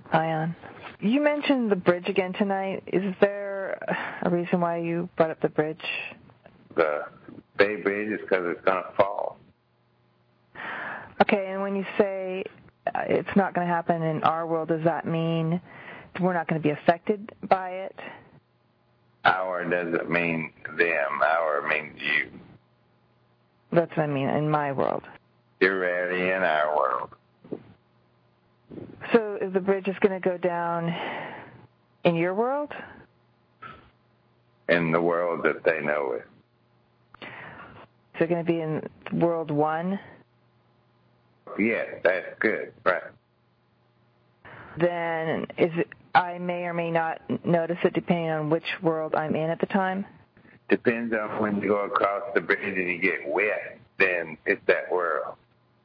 Ion. You mentioned the bridge again tonight. Is there a reason why you brought up the bridge? The Bay Bridge is because it's going to fall. Okay, and when you say it's not going to happen in our world, does that mean we're not going to be affected by it? Our doesn't mean them. Our means you. That's what I mean, in my world. You're already in our world. So is the bridge just going to go down in your world? In the world that they know it. So going to be in world 1? Yes, that's good, right. Then I may or may not notice it depending on which world I'm in at the time? Depends on when you go across the bridge and you get wet, then it's that world.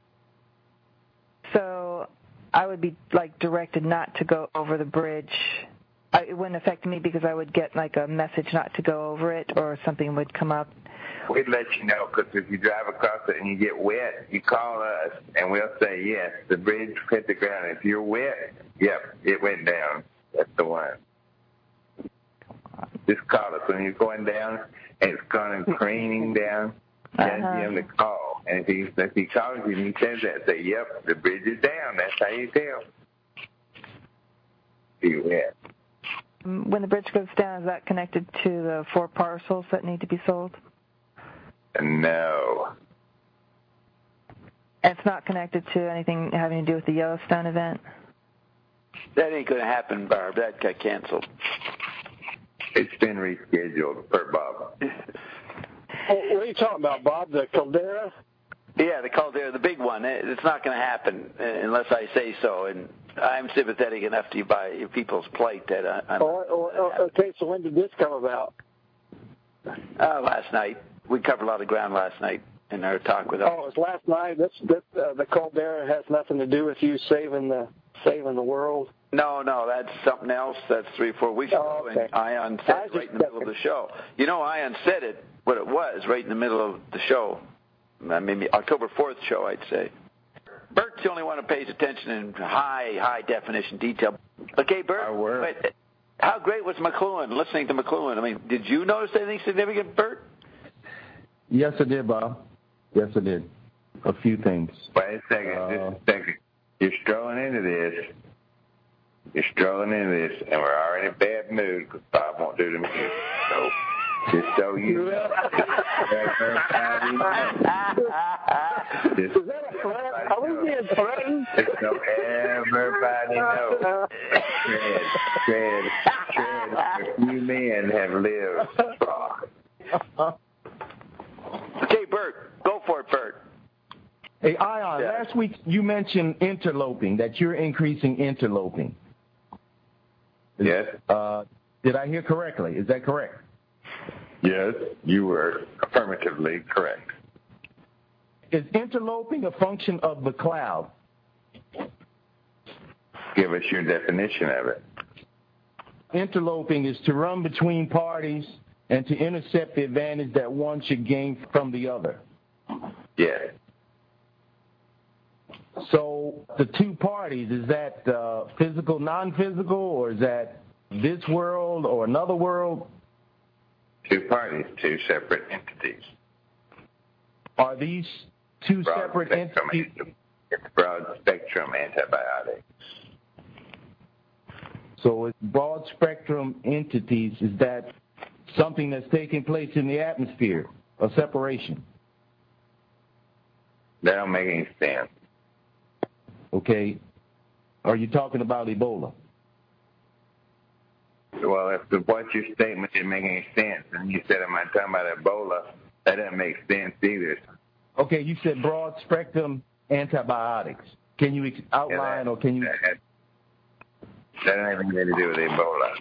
So I would be directed not to go over the bridge. It wouldn't affect me because I would get a message not to go over it, or something would come up. We'd let you know, because if you drive across it and you get wet, you call us and we'll say, yes, the bridge hit the ground. If you're wet, yep, it went down. That's the one. Just call us when you're going down and it's going careening down. That's him to call. And if he calls you and he says that, say, yep, the bridge is down. That's how you tell. Be wet. When the bridge goes down, is that connected to the 4 parcels that need to be sold? No. It's not connected to anything having to do with the Yellowstone event? That ain't going to happen, Barb. That got canceled. It's been rescheduled per Bob. What are you talking about, Bob? The caldera? Yeah, the caldera, the big one. It's not going to happen unless I say so, and I'm sympathetic enough to you by people's plight that I'm... Okay, so when did this come about? Last night. We covered a lot of ground last night in our talk with us. Oh, it was last night? The caldera has nothing to do with you saving the world? No, that's something else. That's 3 or 4 weeks ago, okay. and Ion said it right in the middle of the show. You know, Ion said it, what it was, right in the middle of the show. Maybe October 4th show, I'd say. Bert's the only one who pays attention in high definition detail. Okay, Bert, wait, how great was McLuhan, listening to McLuhan? I mean, did you notice anything significant, Bert? Yes, I did, Bob. Yes, I did. A few things. Wait a second, just a second. You're strolling into this, and we're already in a bad mood because Bob won't do the music. So, just so you know. Everybody knows. Is that a threat? Are we being threatened? Just so everybody knows. Tread, a few men have lived. Okay, Bert, go for it, Bert. Hey, Ion, last week you mentioned interloping, that you're increasing interloping. Yes. Did I hear correctly? Is that correct? Yes, you were affirmatively correct. Is interloping a function of the cloud? Give us your definition of it. Interloping is to run between parties and to intercept the advantage that one should gain from the other. Yes. So the 2 parties, is that physical, non-physical, or is that this world or another world? 2 parties, 2 separate entities. Are these 2 separate entities? It's broad-spectrum antibiotics. So it's broad-spectrum entities. Is that something that's taking place in the atmosphere, a separation? That don't make any sense. Okay. Are you talking about Ebola? Well, if what your statement didn't make any sense, and you said, am I talking about Ebola, that doesn't make sense either. Okay, you said broad-spectrum antibiotics. Can you outline, or can you... That doesn't have anything to do with Ebola.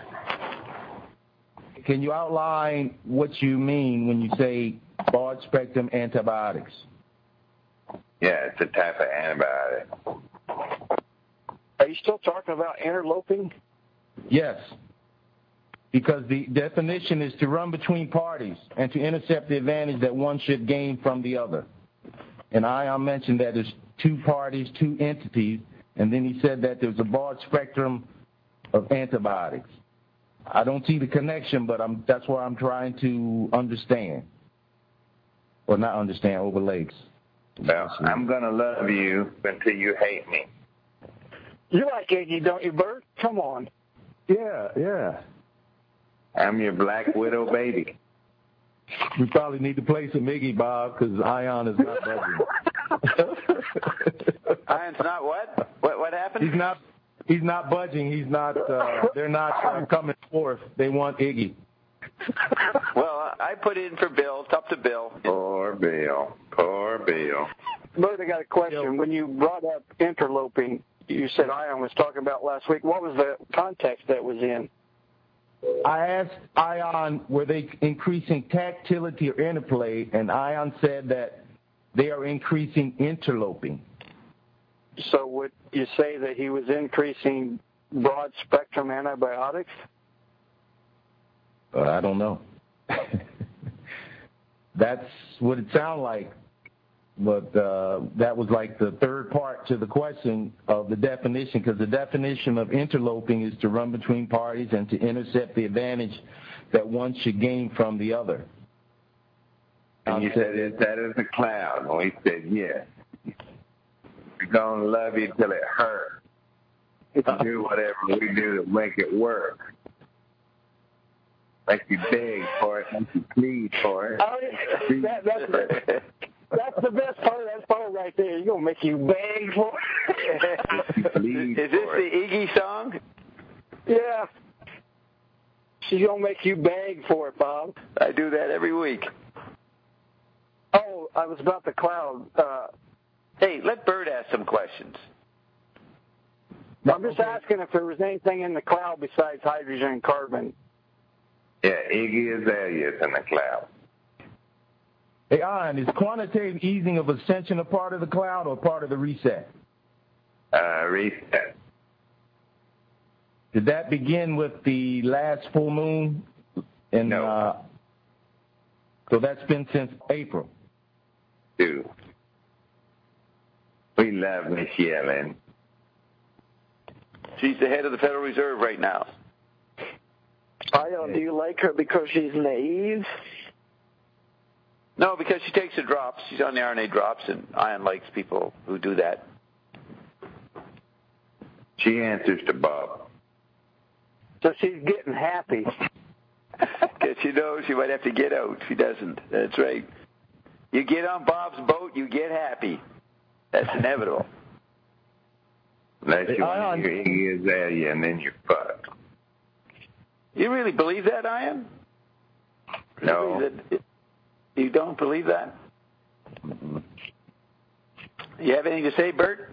Can you outline what you mean when you say broad-spectrum antibiotics? Yeah, it's a type of antibiotic. Are you still talking about interloping? Yes, because the definition is to run between parties and to intercept the advantage that one should gain from the other. And I mentioned that there's 2 parties, 2 entities, and then he said that there's a broad spectrum of antibiotics. I don't see the connection, but that's what I'm trying to understand. Or not understand, overlay. Well, I'm going to love you until you hate me. You like Iggy, don't you, Bert? Come on. Yeah. I'm your Black Widow baby. We probably need to play some Iggy, Bob, because Ion is not budging. Ion's not what? What happened? He's not budging. He's not. They're not coming forth. They want Iggy. Well, I put in for Bill. It's up to Bill. Poor Bill. Bert, I got a question. When you brought up interloping, you said Ion was talking about last week. What was the context that was in? I asked Ion, were they increasing tactility or interplay, and Ion said that they are increasing interloping. So would you say that he was increasing broad-spectrum antibiotics? I don't know. That's what it sounded like. But that was like the third part to the question of the definition, because the definition of interloping is to run between parties and to intercept the advantage that one should gain from the other. And you said, is that is a cloud? And we said, yes. We're going to love you till it hurts. Do whatever we do to make it work. Make you beg for it, make you plead for it. That's the best part of that part right there. You're going to make you beg for it. Is this the Iggy song? Yeah. She's going to make you beg for it, Bob. I do that every week. Oh, I was about the cloud. Hey, let Bert ask some questions. I'm just asking if there was anything in the cloud besides hydrogen and carbon. Yeah, Iggy Azalea is in the cloud. Hey, Ion, is quantitative easing of ascension a part of the cloud or part of the reset? Reset. Did that begin with the last full moon? No. So that's been since April. Dude. We love Miss Yellen. She's the head of the Federal Reserve right now. Ion, do you like her because she's naive? No, because she takes the drops. She's on the RNA drops, and Ion likes people who do that. She answers to Bob. So she's getting happy. Because she knows she might have to get out. She doesn't. That's right. You get on Bob's boat, you get happy. That's inevitable. Unless you want to hear Iggy Azalea, and then you're fucked. You really believe that, Ion? No. You don't believe that? Mm-hmm. You have anything to say, Bert?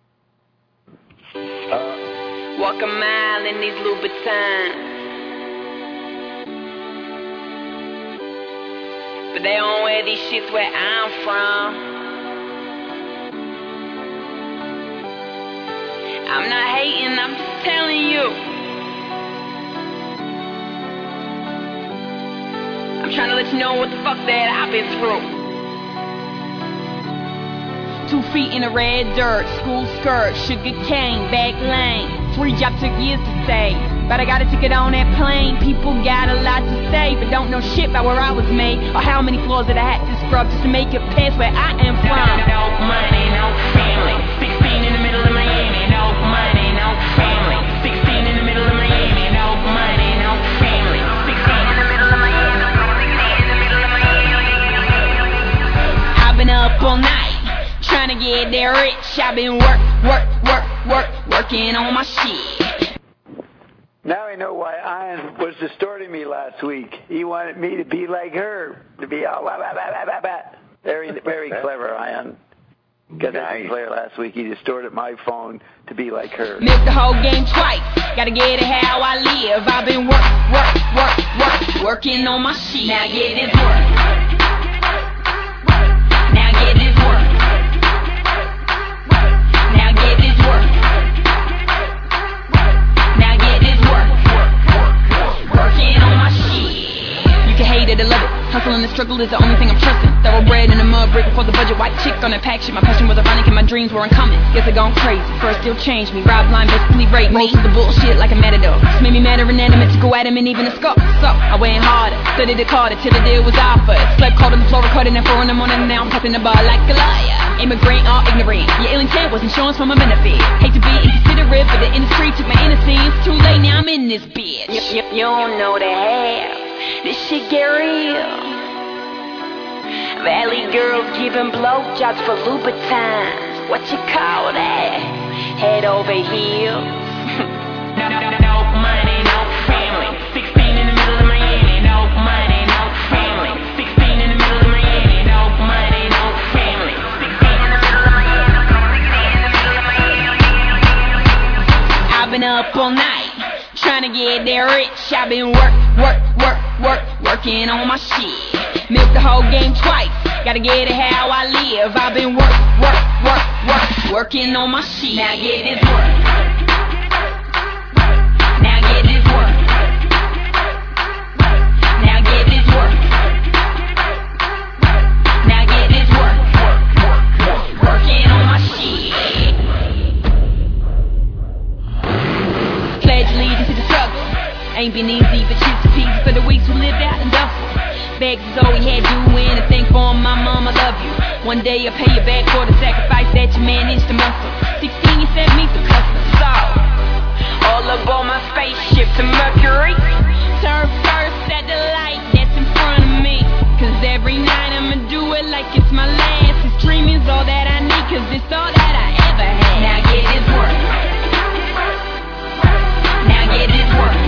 Walk a mile in these Louboutins, but they don't wear these shits where I'm from. I'm not hating, I'm just telling you. I'm trying to let you know what the fuck that I've been through. 2 feet in the red dirt, school skirt, sugar cane, back lane. 3 jobs took years to save, but I got a ticket on that plane. People got a lot to say, but don't know shit about where I was made, or how many floors that I had to scrub just to make it past where I am from. No money, no family. 16 in the middle of Miami. No money, no family. 16 in the middle of Miami. No money, no family. 16 in the middle of Miami. I've been up all night, trying to get there rich. I've been working on my shit. Now I know why Ion was distorting me last week. He wanted me to be like her, to be all blah, blah, blah, blah, blah. Very, very clever, Ion. Because I didn't play her last week. He distorted my phone to be like her. Missed the whole game twice. Gotta get it how I live. I've been working on my shit. Now get this work. Now get this work. Now get this work. Now get this work. Working on my shit. You can hate it or love it. Hustle and the struggle is the only thing I'm trusting. Thoroughbred in a mud brick before the budget. White chick on that pack shit. My passion was ironic and my dreams weren't coming. Guess I gone crazy. First still changed me. Rob blind basically raped me. Roll through the bullshit like a matador. Just made me mad and inanimate to go at him and even a scuff. So I went harder. Studied the Carter till the deal was offered. Slept cold on the floor recording at 4 in the morning. And now I'm puffing the bar like a liar. Immigrant or ignorant. Your ill intent was insurance from a benefit. Hate to be inconsiderate, but the industry took my innocence. Too late, now I'm in this bitch. You don't know the half. This shit get real. Valley girls giving blowjobs for Louboutins. What you call that? Head over heels. No money, no family. 16 in the middle of Miami. No money, no family. 16 in the middle of Miami. No money, no family. 16 in the middle of Miami. I've been up all night trying to get there rich. I've been working on my shit. Milk the whole game twice. Gotta get it how I live. I've been working on my shit. Now get this work. Now get this work. Now get this work. Now get this work. Working on my shit. Pledge allegiance to the struggle. Ain't been easy, but shit's peasy for the weeks who lived out in Duffel. Begs is all we had to win, and thank for my mom, I love you. One day I'll pay you back for the sacrifice that you managed to muscle. 16, you sent me through customs, so all aboard my spaceship to Mercury. Turn first at the light that's in front of me. Cause every night I'ma do it like it's my last. This dream is all that I need, cause it's all that I ever had. Now get this work. Now get this work.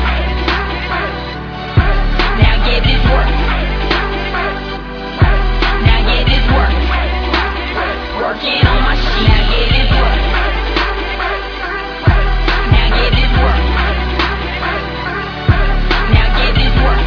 Now get this work. Now get this work. Working on my shit. Now get this work. Now get this work. Now get this work.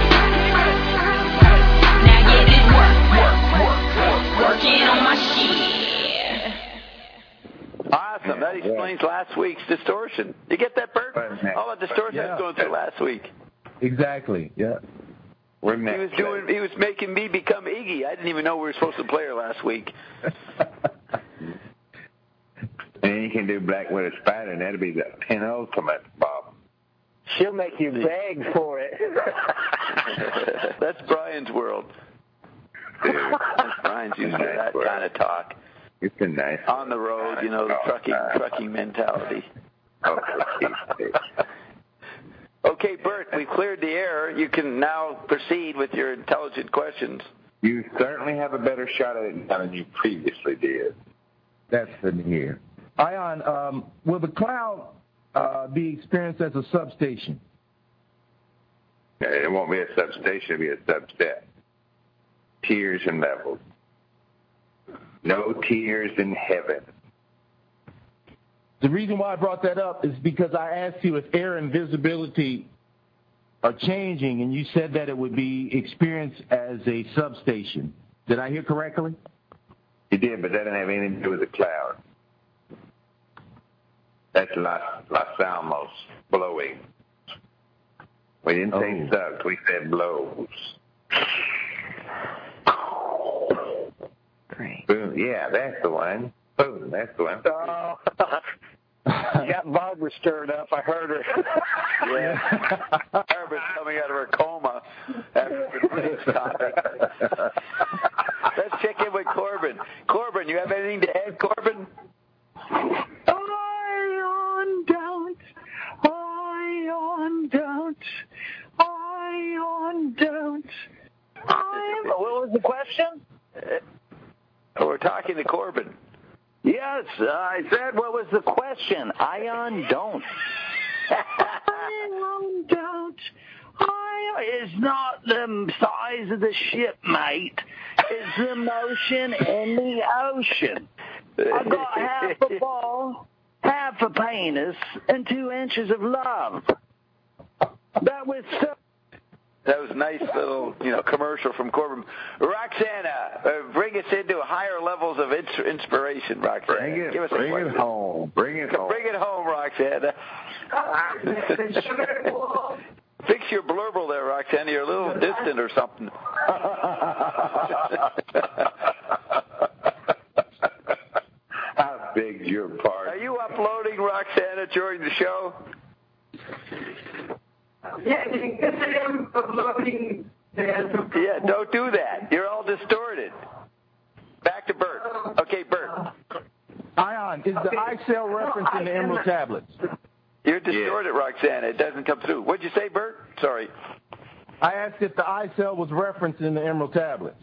Now get this work. Working on my shit. Awesome. That explains last week's distortion. You get that, Bert? All the distortion I was going through last week. Exactly. Yeah. He was making me become Iggy. I didn't even know we were supposed to play her last week. And you can do Black Widow Spider, and that'll be the penultimate, Bob. She'll make you beg for it. That's Brian's world. Dude, that's Brian's used to that kind of talk. It's a nice on the road, you know, the trucking mentality. Okay, Bert, we've cleared the air. You can now proceed with your intelligent questions. You certainly have a better shot at it than you previously did. That's good to hear. Ion, will the cloud be experienced as a substation? It won't be a substation, it'll be a subset. Tiers and levels. No tiers in heaven. The reason why I brought that up is because I asked you if air and visibility are changing, and you said that it would be experienced as a substation. Did I hear correctly? You did, but that didn't have anything to do with the cloud. That's Los Alamos blowing. We didn't say sucks, we said blows. Great. Boom. Yeah, that's the one. Boom, that's the one. Oh. Yeah, Barbara stirred up. I heard her. Yeah. Barbara's coming out of her coma after the bridge topic. Let's check in with Corbin. Corbin, you have anything to add, Corbin? Ion don't. What was the question? We're talking to Corbin. Yes, I said, what was the question? Ion don't. Ion don't. Ion is not the size of the ship, mate. It's the motion in the ocean. I got half a ball, half a penis, and 2 inches of love. That was so. That was a nice little, commercial from Corbin. Roxana, bring us into higher levels of inspiration, Roxana. Give us bring it home. Bring it home. Bring it home, Roxana. Fix your blurble there, Roxanne. You're a little distant or something. I beg your pardon. Are you uploading, Roxanne, during the show? Yeah, I'm uploading. Yeah, don't do that. You're all distorted. Back to Bert. Okay, Bert. Ion, is the iCell referenced in the Emerald Tablets? You're distorted, Roxanne. It doesn't come through. What'd you say, Bert? Sorry. I asked if the iCell was referenced in the Emerald Tablets.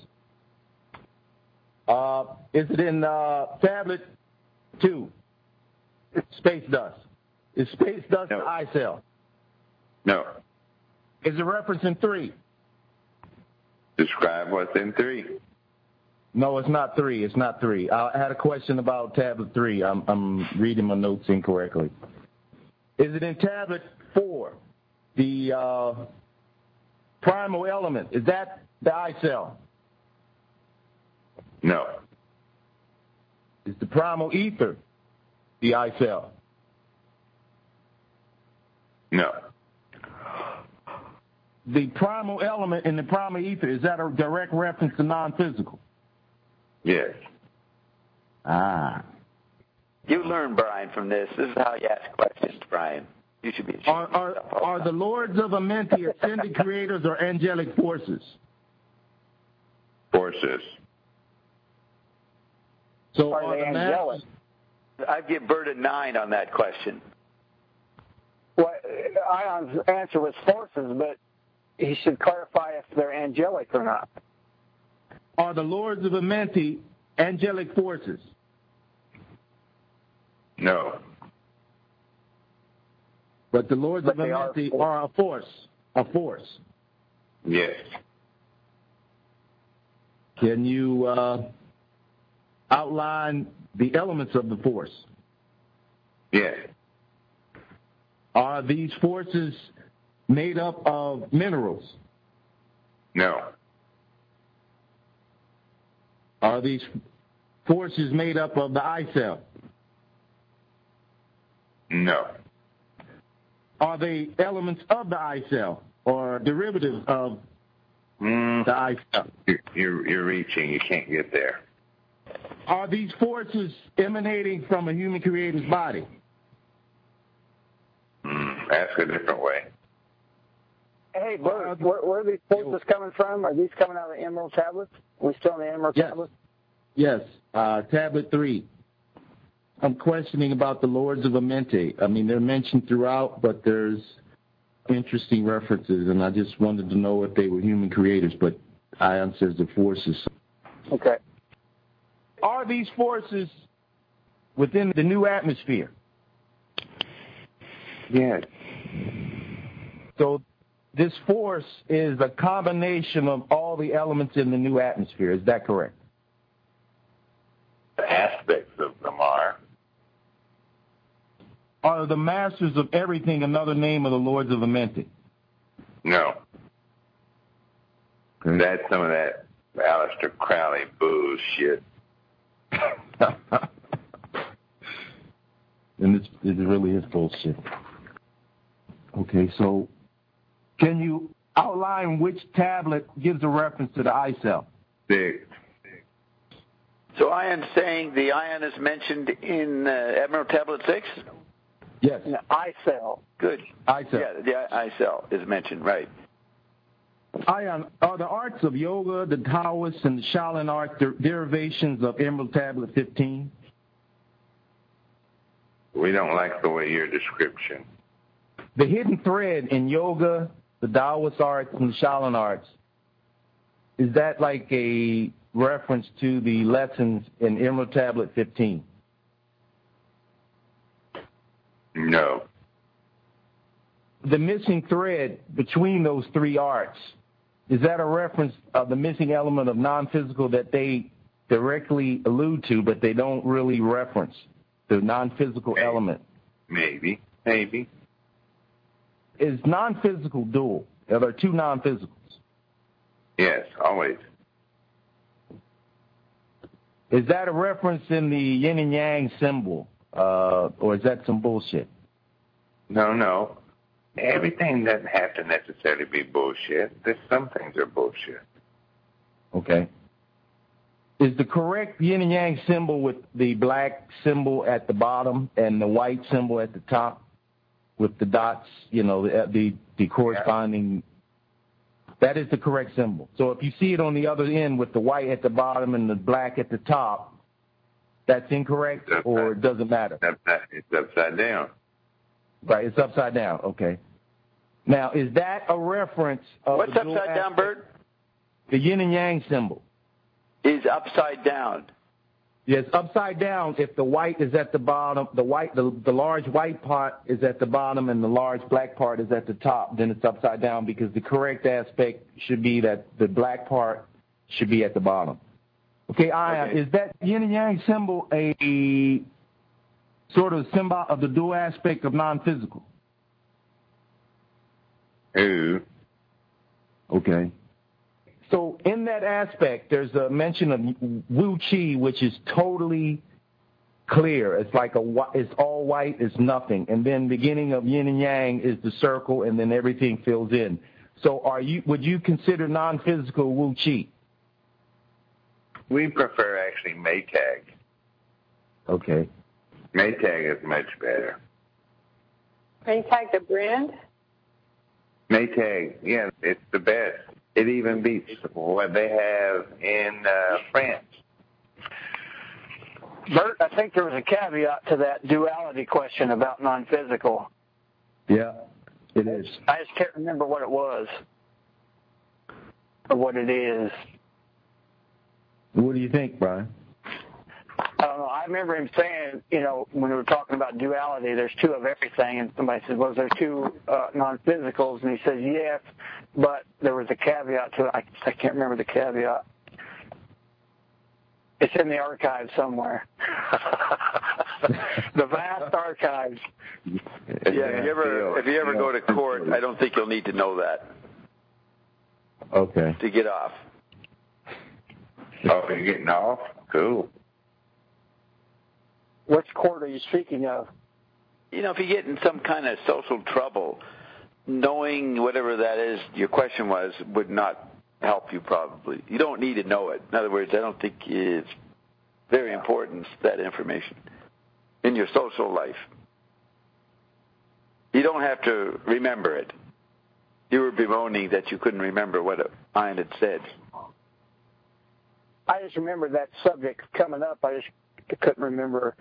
Is it in Tablet 2? Space dust. Is space dust the iCell? No. Is it referenced in 3? Describe what's in 3. No, it's not 3. It's not 3. I had a question about Tablet 3. I'm reading my notes incorrectly. Is it in Tablet 4? The primal element, is that the iCell? No. Is the primal ether the iCell? No. The primal element in the primal ether, is that a direct reference to non-physical? Yes. Ah. You learn, Brian, from this. This is how you ask questions, Brian. You should be. Are the Lords of Amenti ascended creators or angelic forces? Forces. So Are they angelic? I'd give Bert a 9 on that question. Well, Ion's answer was forces, but he should clarify if they're angelic or not. Are the Lords of Amenti angelic forces? No. But the Lords of Amenti are a force. A force. Yes. Can you outline the elements of the force? Yes. Are these forces made up of minerals? No. Are these forces made up of the iCell? No. Are they elements of the iCell or derivatives of the iCell? You're reaching. You can't get there. Are these forces emanating from a human creator's body? Ask a different way. Hey, Bert, where are these forces coming from? Are these coming out of the Emerald Tablets? Are we still in the Emerald Tablets? Yes. Tablet 3. I'm questioning about the Lords of Amenti. I mean, they're mentioned throughout, but there's interesting references, and I just wanted to know if they were human creators, but Ion says the forces. Okay. Are these forces within the new atmosphere? Yes. So this force is a combination of all the elements in the new atmosphere. Is that correct? Aspects of them are. Are the masters of everything another name of the Lords of Amenti? No. That's some of that Aleister Crowley bullshit. And it really is bullshit. Okay, so can you outline which tablet gives a reference to the iCell? 6. So Ion's saying the ion is mentioned in Emerald Tablet 6? Yes. The iCell. Good. iCell. Yeah, the iCell is mentioned, right. Ion, are the arts of yoga, the Taoists, and the Shaolin art derivations of Emerald Tablet 15? We don't like the way your description. The hidden thread in yoga, the Taoist arts, and the Shaolin arts, is that like a reference to the lessons in Emerald Tablet 15? No. The missing thread between those three arts, is that a reference of the missing element of non-physical that they directly allude to, but they don't really reference the non-physical element? Maybe. Is non-physical dual? Are there two non-physicals? Yes, always. Is that a reference in the yin and yang symbol, or is that some bullshit? No. Everything doesn't have to necessarily be bullshit. There's some things are bullshit. Okay. Is the correct yin and yang symbol with the black symbol at the bottom and the white symbol at the top with the dots, the corresponding? That is the correct symbol. So if you see it on the other end with the white at the bottom and the black at the top, that's incorrect, or it doesn't matter? It's upside down. Right, it's upside down. Okay. Now, is that a reference of what's upside down, Bert? The yin and yang symbol is upside down. Yes, upside down. If the white is at the bottom, the large white part is at the bottom, and the large black part is at the top, then it's upside down, because the correct aspect should be that the black part should be at the bottom. Okay, Ion, is that yin and yang symbol a sort of symbol of the dual aspect of non-physical? Okay. So in that aspect, there's a mention of Wu Chi, which is totally clear. It's like it's all white, it's nothing. And then beginning of yin and yang is the circle, and then everything fills in. So would you consider non-physical Wu Chi? We prefer actually Maytag. Okay. Maytag is much better. Maytag the brand? Maytag, yeah, it's the best. It even beats what they have in France. Bert, I think there was a caveat to that duality question about non-physical. Yeah, it is. I just can't remember what it was or what it is. What do you think, Brian? I don't know. I remember him saying, when we were talking about duality, there's two of everything. And somebody said, was there two non-physicals? And he says, yes, but there was a caveat to it. I can't remember the caveat. It's in the archives somewhere. The vast archives. Yeah, if you ever go to court, I don't think you'll need to know that. Okay. To get off. Oh, you're getting off? Cool. Which court are you speaking of? If you get in some kind of social trouble, knowing whatever that is, your question was, would not help you probably. You don't need to know it. In other words, I don't think it's very important, that information, in your social life. You don't have to remember it. You were bemoaning that you couldn't remember what Ian had said. I just remember that subject coming up. I just couldn't remember.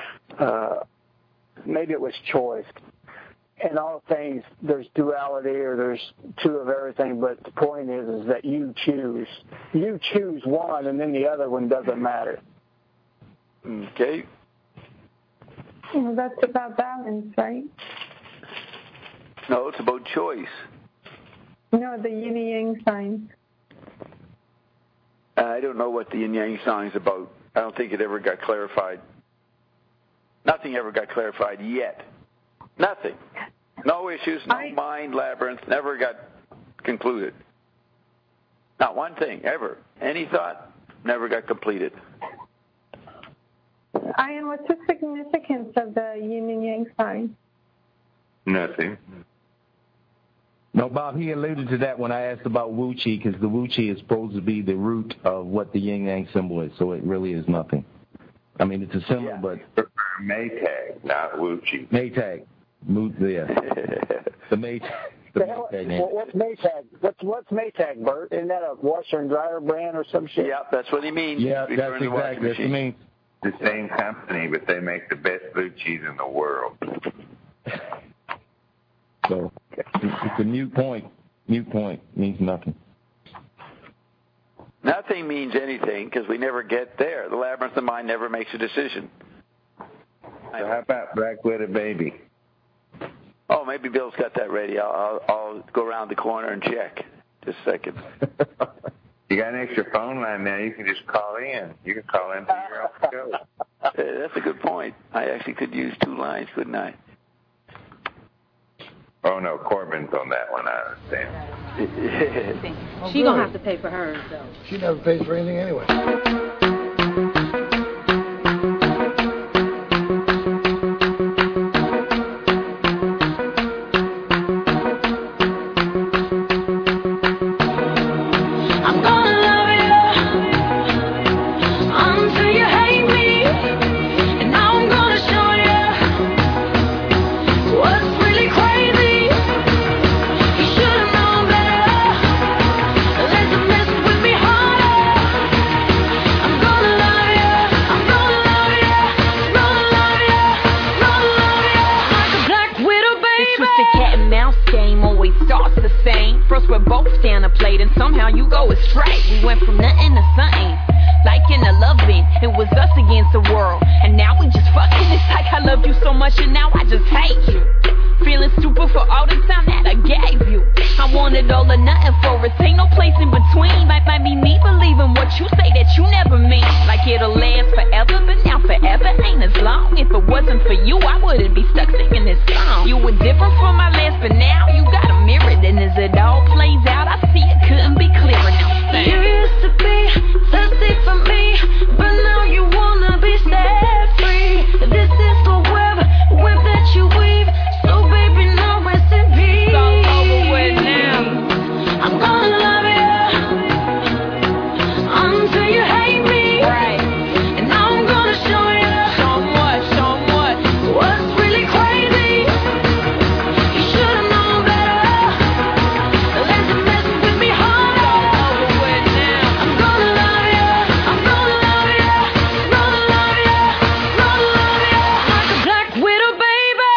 Maybe it was choice. In all things, there's duality or there's two of everything, but the point is that you choose. You choose one, and then the other one doesn't matter. Okay. Well, that's about balance, right? No, it's about choice. No, the yin and yang sign. I don't know what the yin yang sign is about. I don't think it ever got clarified. Nothing ever got clarified yet. Nothing. No issues, no mind labyrinth, never got concluded. Not one thing, ever. Any thought, never got completed. Ian, what's the significance of the yin and yang sign? Nothing. No, Bob, he alluded to that when I asked about Wu Chi, because the Wu Chi is supposed to be the root of what the yin yang symbol is, so it really is nothing. I mean, it's a symbol, but... Maytag, not Wu Chi. Maytag. Yeah. The Maytag. What's Maytag? What's Maytag, Bert? Isn't that a washer and dryer brand or some shit? Yeah, that's what he means. Yeah, that's exactly what he means. The same company, but they make the best blue cheese in the world. So it's a mute point. Mute point means nothing. Nothing means anything because we never get there. The labyrinth of mind never makes a decision. So how about Black Widow Baby? Oh, maybe Bill's got that ready. I'll go around the corner and check. Just a second. You got an extra phone line now. You can just call in. You can call in to your own show. That's a good point. I actually could use two lines, couldn't I? Oh, no, Corbin's on that one, I understand. She going to have to pay for hers, though. She never pays for anything anyway. first we're both down a plate, and somehow you go astray. We went from nothing to something, like in a loving. It was us against the world, and now we just fucking. It's like I loved you so much, and now I just hate you. Feeling stupid for all the time that I gave you. I wanted all or nothing for us, ain't no place in between. Might be me believing what you say that you never mean. Like it'll last forever, but now forever ain't as long. If it wasn't for you, I wouldn't be stuck singing this song. You were different from my last, but now you got a mirror. And as it all plays out, I see it couldn't be clearer. Now sing. You used to be thirsty for me, but now you wanna be set free. This is the web that you weave. So baby, now rest in peace. It's all over with now. I'm gonna love you until you hate me. Right. And now I'm gonna show you. Show 'em what? What's really crazy? You should've known better. Let them mess with me harder. It's all over with now. I'm gonna love you. I'm gonna love you. Gonna love you. Gonna love you like a black widow, baby.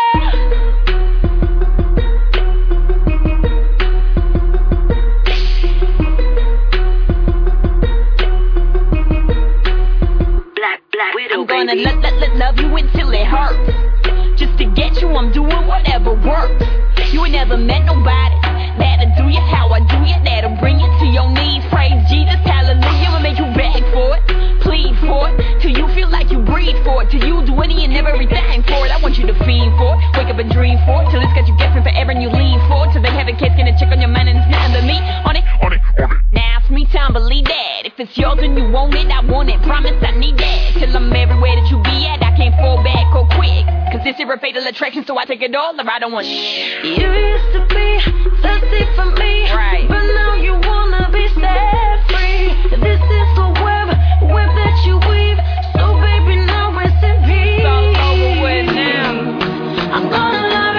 Black widow, I'm gonna baby. love you until it hurts. Just to get you, I'm doing whatever works. You ain't never met nobody that'll do you how I do you, that'll bring you to your knees. Praise Jesus, hallelujah, will make you beg for it, plead for it, till you feel like you breathe for it, till you do any and everything for it. I want you to fiend for it, wake up and dream for it, till it's got you guessing forever and you lean for it, till they have a kiss and a chick on your mind and it's nothing but me on it. Now it's me time, believe that. If it's yours and you want it, I want it. Promise I need that. Till I'm everywhere that you be at, I can't fall back or quick. Cause this is a fatal attraction, so I take it all or I don't want shit. You used to be thirsty for me, Right. but now you wanna be set free. This is the web that you weave. So baby, now rest in peace. It's all over with now. I'm gonna love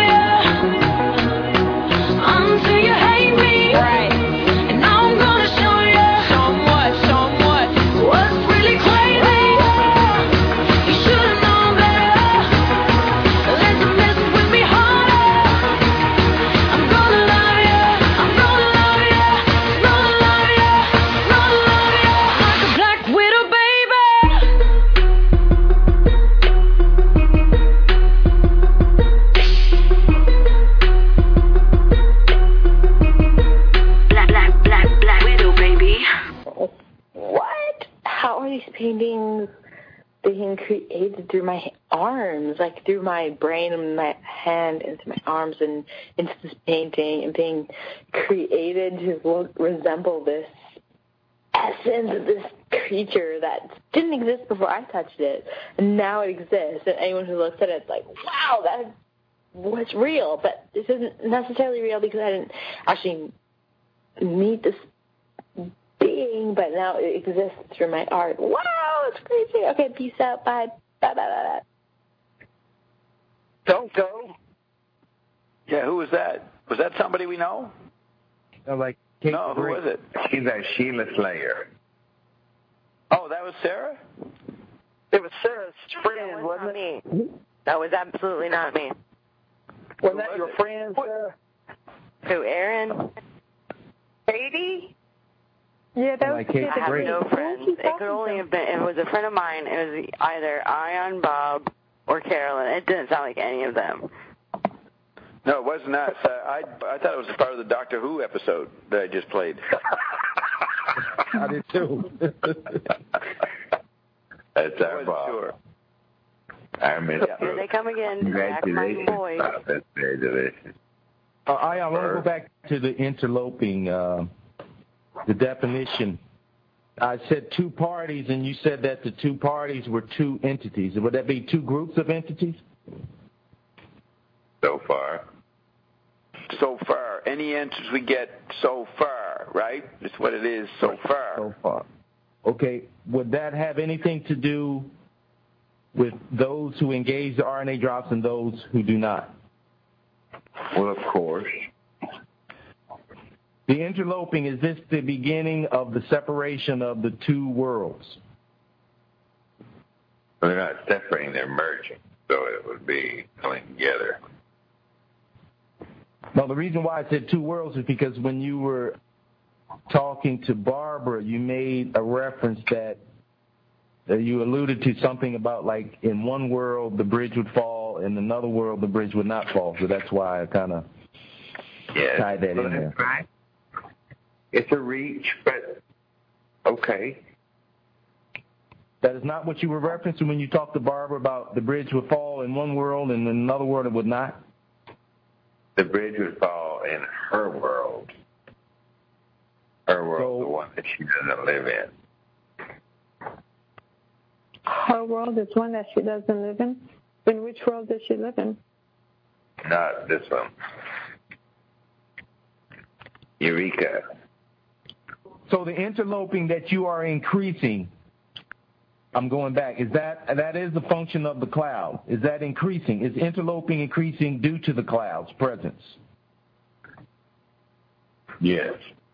you until you hate me. Right. And now I'm gonna show you. Show 'em what? What's really crazy? You should've known better. Let them mess with me harder. I'm gonna love you. I'm gonna love you. Gonna love you. Gonna love you like a black widow, baby. Black widow, baby. What? How are these paintings being created through my arms, like through my brain and my hand into my arms and into this painting and being created to resemble this essence of this creature that didn't exist before I touched it, and now it exists, and anyone who looks at it is like, wow, that was real, but this isn't necessarily real because I didn't actually meet this being, but now it exists through my art. Wow, it's crazy. Okay, peace out. Bye. Bye. Don't go. Yeah, who was that? Was that somebody we know? Like Kate No, who was it? She's a Sheila Slayer. Oh, that was Sarah? It was Sarah's friend, That wasn't was it? not me. That was absolutely not me. Wasn't that your friend, Sarah? Who, Aaron? Katie? Yeah, that was Like the Kate kid I that have Great. no Who was friends. she It talking could only to? have been, if it was a friend of mine, it was either Ion, Bob, or Carolyn. It didn't sound like any of them. No, it wasn't us. I thought it was part of the Doctor Who episode that I just played. I did too. That's I our wasn't Bob. sure. I miss Here they come again. Back my Congratulations, boys. Bob. That's very delicious. I want to go back to the interloping, the definition. I said two parties, and you said that the two parties were two entities. Would that be two groups of entities? So far. So far. Any answers we get so far, right? That's what it is so far. So far. Okay. Would that have anything to do with those who engage the RNA drops and those who do not? Well, of course. The interloping, is this the beginning of the separation of the two worlds? They're not separating, they're merging. So it would be coming together. No, the reason why I said two worlds is because when you were talking to Barbara, you made a reference that you alluded to something about, like, in one world the bridge would fall, in another world the bridge would not fall. So that's why I kind of tied that in there. Right. It's a reach, but okay. That is not what you were referencing when you talked to Barbara about the bridge would fall in one world and in another world it would not? The bridge would fall in her world. Her world, the one that she doesn't live in. Her world is one that she doesn't live in? In which world does she live in? Not this one. Eureka. So the interloping that you are increasing, I'm going back, that is a function of the cloud. Is that increasing? Is interloping increasing due to the cloud's presence? Yes.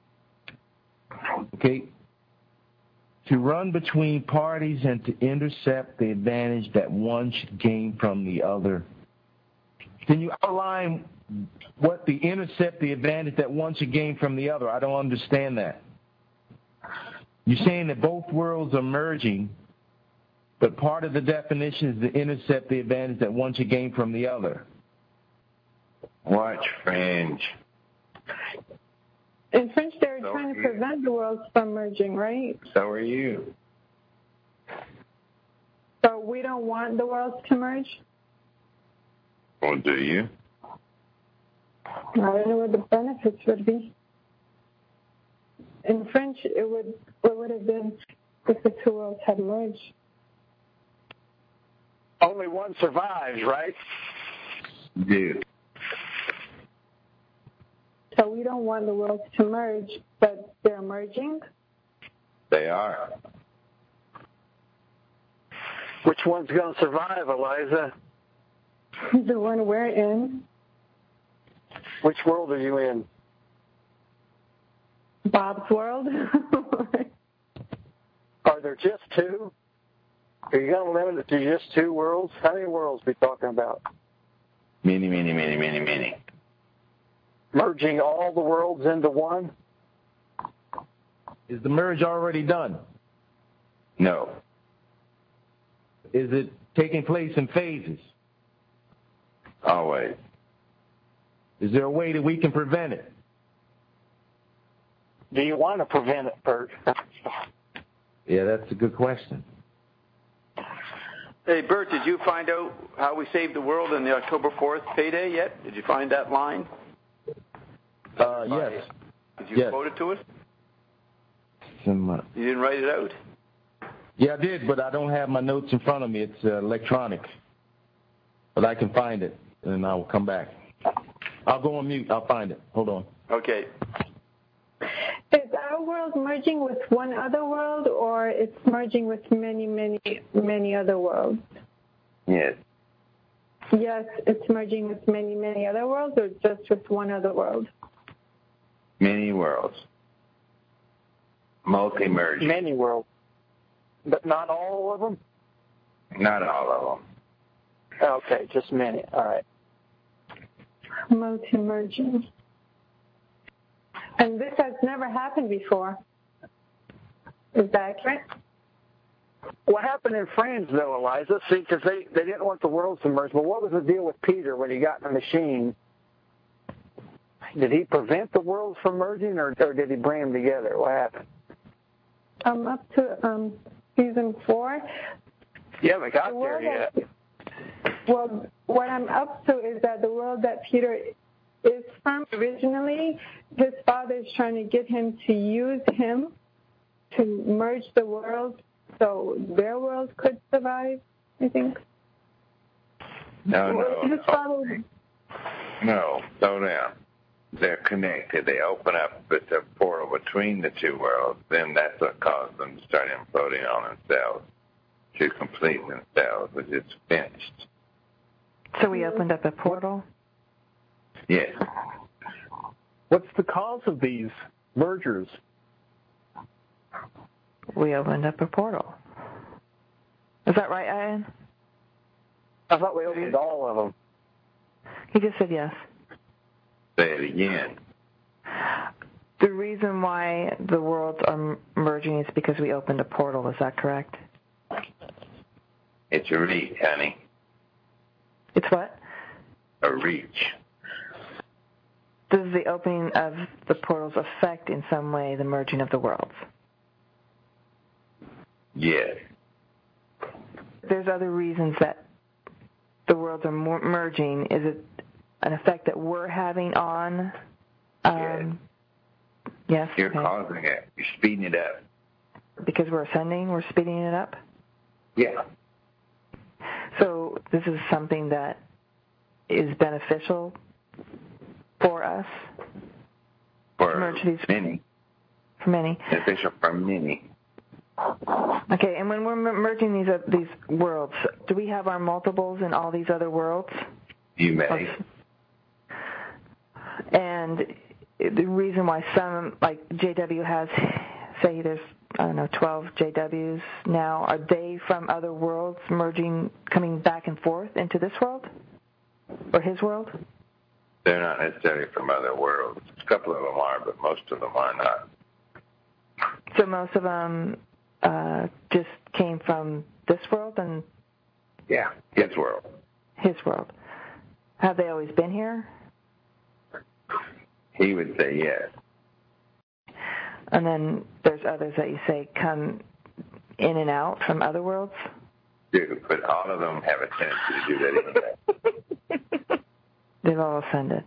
Okay. To run between parties and to intercept the advantage that one should gain from the other. Can you outline what the intercept the advantage that one should gain from the other? I don't understand that. You're saying that both worlds are merging, but part of the definition is to intercept the advantage that one should gain from the other. Watch Fringe. In French, they're trying to prevent the worlds from merging, right? So are you. So we don't want the worlds to merge? Well, do you? I don't know what the benefits would be. In French, it would have been if the two worlds had merged. Only one survives, right? Do. So we don't want the worlds to merge, but they're merging? They are. Which one's going to survive, Eliza? The one we're in. Which world are you in? Bob's world. Are there just two? Are you going to limit it to just two worlds? How many worlds are we talking about? Many, many, many, many, many. Merging all the worlds into one? Is the merge already done? No. Is it taking place in phases? Always. Is there a way that we can prevent it? Do you want to prevent it, Bert? Yeah, that's a good question. Hey, Bert, did you find out how we saved the world in the October 4th payday yet? Did you find that line? Yes. Did you quote it to us? You didn't write it out? Yeah, I did, but I don't have my notes in front of me. It's electronic. But I can find it, and I will come back. I'll go on mute. I'll find it. Hold on. Okay. Is our world merging with one other world, or it's merging with many, many, many other worlds? Yes. Yes, it's merging with many, many other worlds, or just with one other world? Many worlds. Multi-merging. Many worlds. But not all of them? Not all of them. Okay, just many. All right. Multi-merging. And this has never happened before. Is that accurate? What happened in France, though, Eliza? See, because they didn't want the worlds to merge. But what was the deal with Peter when he got in the machine? Did he prevent the worlds from merging, or did he bring them together? What happened? Up to season 4. You haven't got there yet. Well, what I'm up to is that the world that Peter is from originally, his father is trying to get him to use him to merge the worlds so their worlds could survive, I think. No. No, slow down. They're connected. They open up it's a portal between the two worlds. Then that's what caused them to start imploding on themselves, to complete themselves, which is finished. So we opened up a portal? Yes. What's the cause of these mergers? We opened up a portal. Is that right, Ian? I thought we opened all of them. He just said yes. Say it again. The reason why the worlds are merging is because we opened a portal. Is that correct? It's a reach, honey. It's what? A reach. Does the opening of the portals affect in some way the merging of the worlds? Yes. There's other reasons that the worlds are merging. Is it an effect that we're having on? Yes. You're causing it. You're speeding it up. Because we're ascending, we're speeding it up? Yeah. So this is something that is beneficial for us? For many. For many. Beneficial for many. Okay, and when we're merging these worlds, do we have our multiples in all these other worlds? You may. And the reason why some, like JW has, say there's, 12 JWs now, are they from other worlds merging, coming back and forth into this world? Or his world? They're not necessarily from other worlds. A couple of them are, but most of them are not. So most of them just came from this world and... Yeah, his world. His world. Have they always been here? He would say yes. And then there's others that you say come in and out from other worlds? Do, but all of them have a tendency to do that anyway. They've all ascended.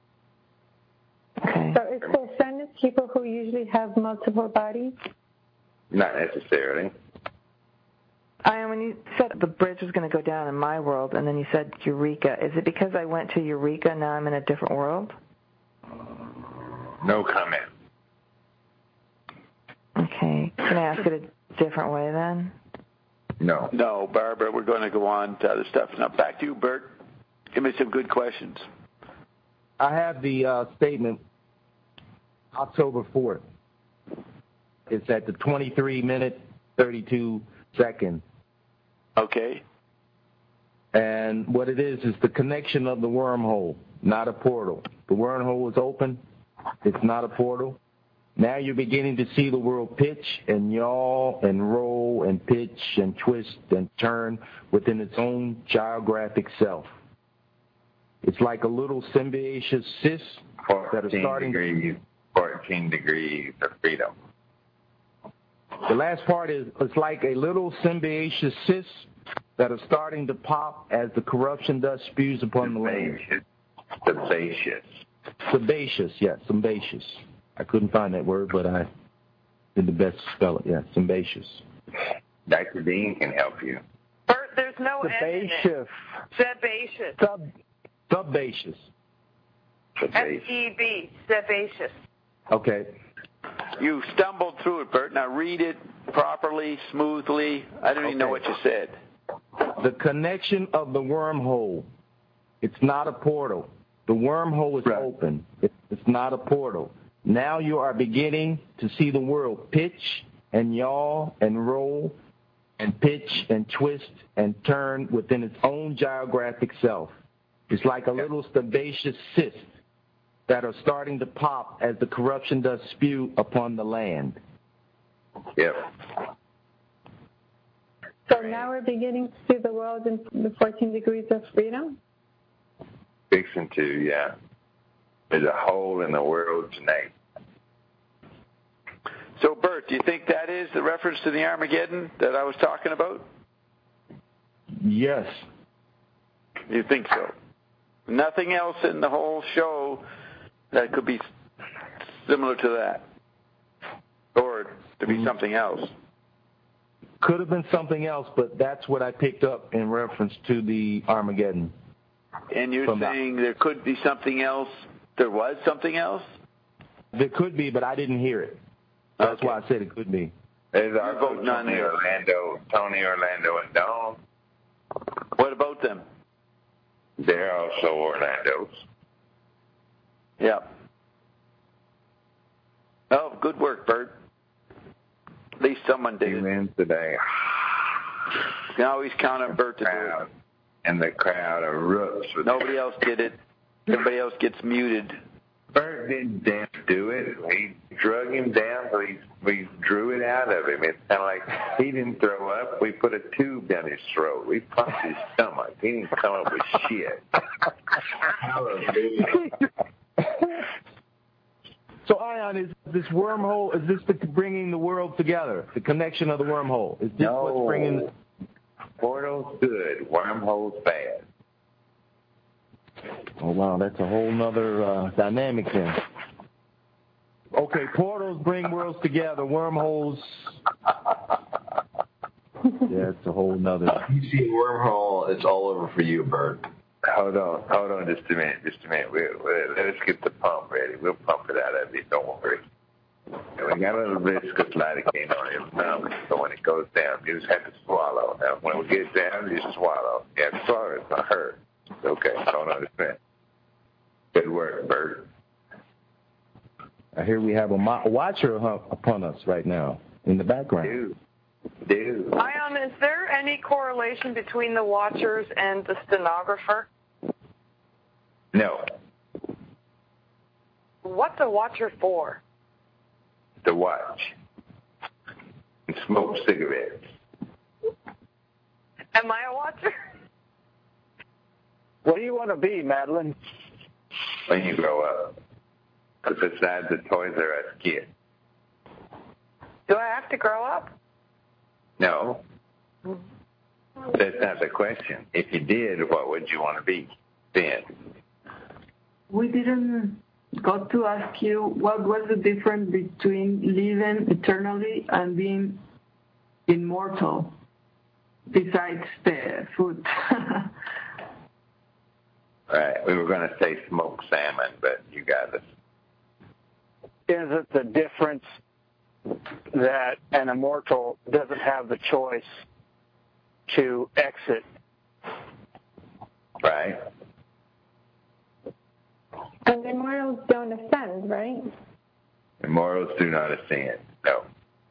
Okay. So it's the ascended people who usually have multiple bodies? Not necessarily. When you said the bridge was going to go down in my world, and then you said Eureka, is it because I went to Eureka and now I'm in a different world? No comment. Okay. Can I ask it a different way then? No. No, Barbara, we're going to go on to other stuff. Now, back to you, Bert. Give me some good questions. I have the statement October 4th. It's at the 23-minute, 32 seconds. Okay. And what it is the connection of the wormhole, not a portal. The wormhole is open. It's not a portal. Now you're beginning to see the world pitch and yaw and roll and pitch and twist and turn within its own geographic self. It's like a little symbiosis cyst that are starting 14 degrees of freedom. The last part is it's like a little symbiosis cyst that are starting to pop as the corruption dust spews upon the land. Sebaceous. Sebaceous, yes, sebaceous. I couldn't find that word, but I did the best to spell it. Yeah, sebaceous. Dr. Dean can help you. Bert, there's no N in it. Sebaceous. Subbaceous. S-E-B. Sebaceous. Okay. You stumbled through it, Bert. Now read it properly, smoothly. I don't even know what you said. The connection of the wormhole. It's not a portal. The wormhole is open. It's not a portal. Now you are beginning to see the world pitch and yaw and roll and pitch and twist and turn within its own geographic self. It's like a little sebaceous cyst that are starting to pop as the corruption does spew upon the land. Yep. So now we're beginning to see the world in the 14 degrees of freedom? Fixing to, yeah. There's a hole in the world tonight. So, Bert, do you think that is the reference to the Armageddon that I was talking about? Yes. You think so? Nothing else in the whole show that could be similar to that? Or to be something else? Could have been something else, but that's what I picked up in reference to the Armageddon. And you're saying there could be something else? There was something else? There could be, but I didn't hear it. That's why I said it could be. There's also Tony Orlando, and Dawn. What about them? They're also Orlandos. Yeah. Oh, good work, Bert. At least someone did it. Wins today. You can always count on Bert to do it. And the crowd erupts. Nobody else did it. Everybody else gets muted. Bert didn't damn do it. We drug him down, so we drew it out of him. It's kind of like he didn't throw up. We put a tube down his throat. We pumped his stomach. He didn't come up with shit. So, Ion, is this wormhole, is this bringing the world together, the connection of the wormhole? Is this what's bringing... Portal's good. Wormhole's bad. Oh, wow, that's a whole nother dynamic then. Okay, portals bring worlds together. Wormholes... Yeah, it's a whole nother... You see a wormhole, it's all over for you, Bert. Hold on just a minute. Let us get the pump ready. We'll pump it out of you. Don't worry. And we got a little viscous lidocaine on it, so when it goes down, you just have to swallow. Now, when we get down, you just swallow. You have to swallow. It's not hurt. It's okay. Don't understand. Good work, Bert. I hear we have a watcher upon us right now in the background. Dude. Ion, is there any correlation between the watchers and the stenographer? No. What's a watcher for? To watch and smoke cigarettes. Am I a watcher? What do you want to be, Madeline? When you grow up. Besides the Toys R Us kid. Do I have to grow up? No. That's not the question. If you did, what would you want to be then? We didn't got to ask you what was the difference between living eternally and being immortal, besides the food. Right. We were going to say smoked salmon, but you got us. Is it the difference that an immortal doesn't have the choice to exit? Right. And the immortals don't ascend, right? Immortals do not ascend, no.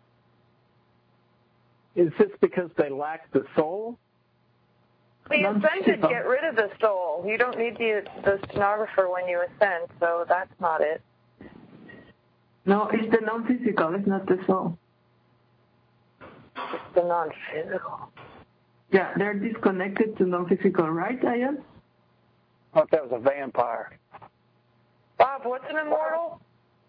Is this because they lack the soul? The ascended get rid of the soul. You don't need the stenographer when you ascend, so that's not it. No, it's the non-physical, it's not the soul. It's the non-physical. Yeah, they're disconnected to non-physical, right, Ian? I thought that was a vampire. Bob, what's an immortal?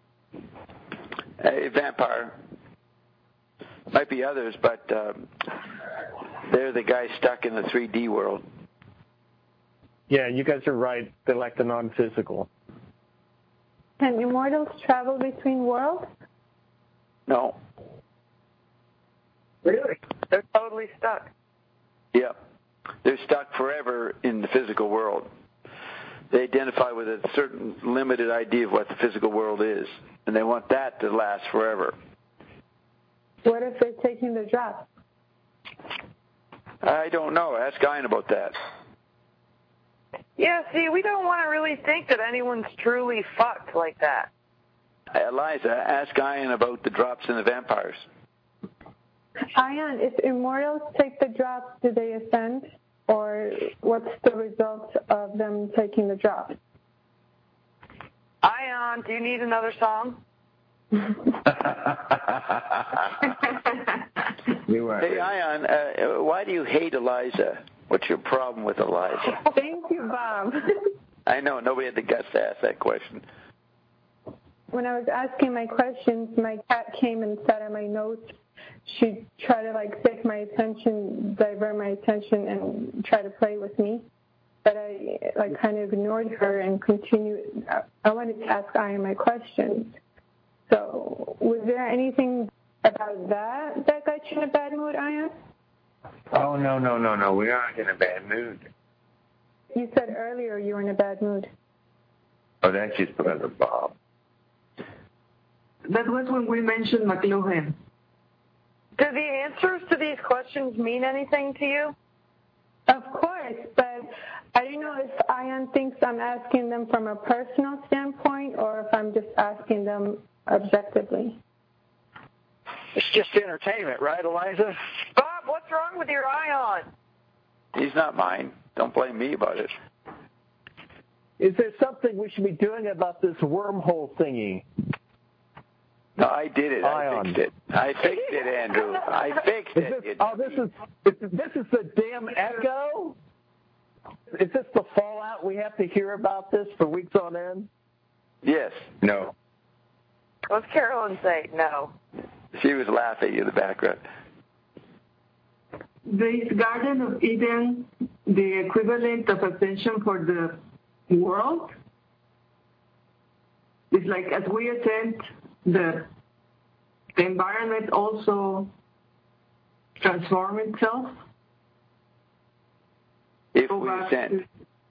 A vampire. Might be others, but they're the guys stuck in the 3D world. Yeah, you guys are right. They like the non-physical. Can immortals travel between worlds? No. Really? They're totally stuck. Yep. They're stuck forever in the physical world. They identify with a certain limited idea of what the physical world is, and they want that to last forever. What if they're taking the drop? I don't know. Ask Ian about that. Yeah, see, we don't want to really think that anyone's truly fucked like that. Eliza, ask Ian about the drops in the vampires. Ian, if immortals take the drop, do they ascend? Or what's the result of them taking the drop? Ion, do you need another song? Hey, Ion, why do you hate Eliza? What's your problem with Eliza? Thank you, Bob. I know, nobody had the guts to ask that question. When I was asking my questions, my cat came and sat on my notes. She tried to, take my attention, divert my attention, and try to play with me. But I, kind of ignored her and continued. I wanted to ask Ian my questions. So was there anything about that got you in a bad mood, Ian? Oh, no. We aren't in a bad mood. You said earlier you were in a bad mood. Oh, that's just because of Bob. That was when we mentioned McLuhan. Do the answers to these questions mean anything to you? Of course, but I don't know if Ian thinks I'm asking them from a personal standpoint or if I'm just asking them objectively. It's just entertainment, right, Eliza? Bob, what's wrong with your Ion? He's not mine. Don't blame me about it. Is there something we should be doing about this wormhole thingy? No, I did it. Ion. I fixed it, Andrew. I fixed it. This is the damn echo? Is this the fallout we have to hear about this for weeks on end? Yes. No. What's Carolyn say? No. She was laughing in the background. This Garden of Eden, the equivalent of ascension for the world, is like as we ascend, the environment also transforms itself. If we ascend.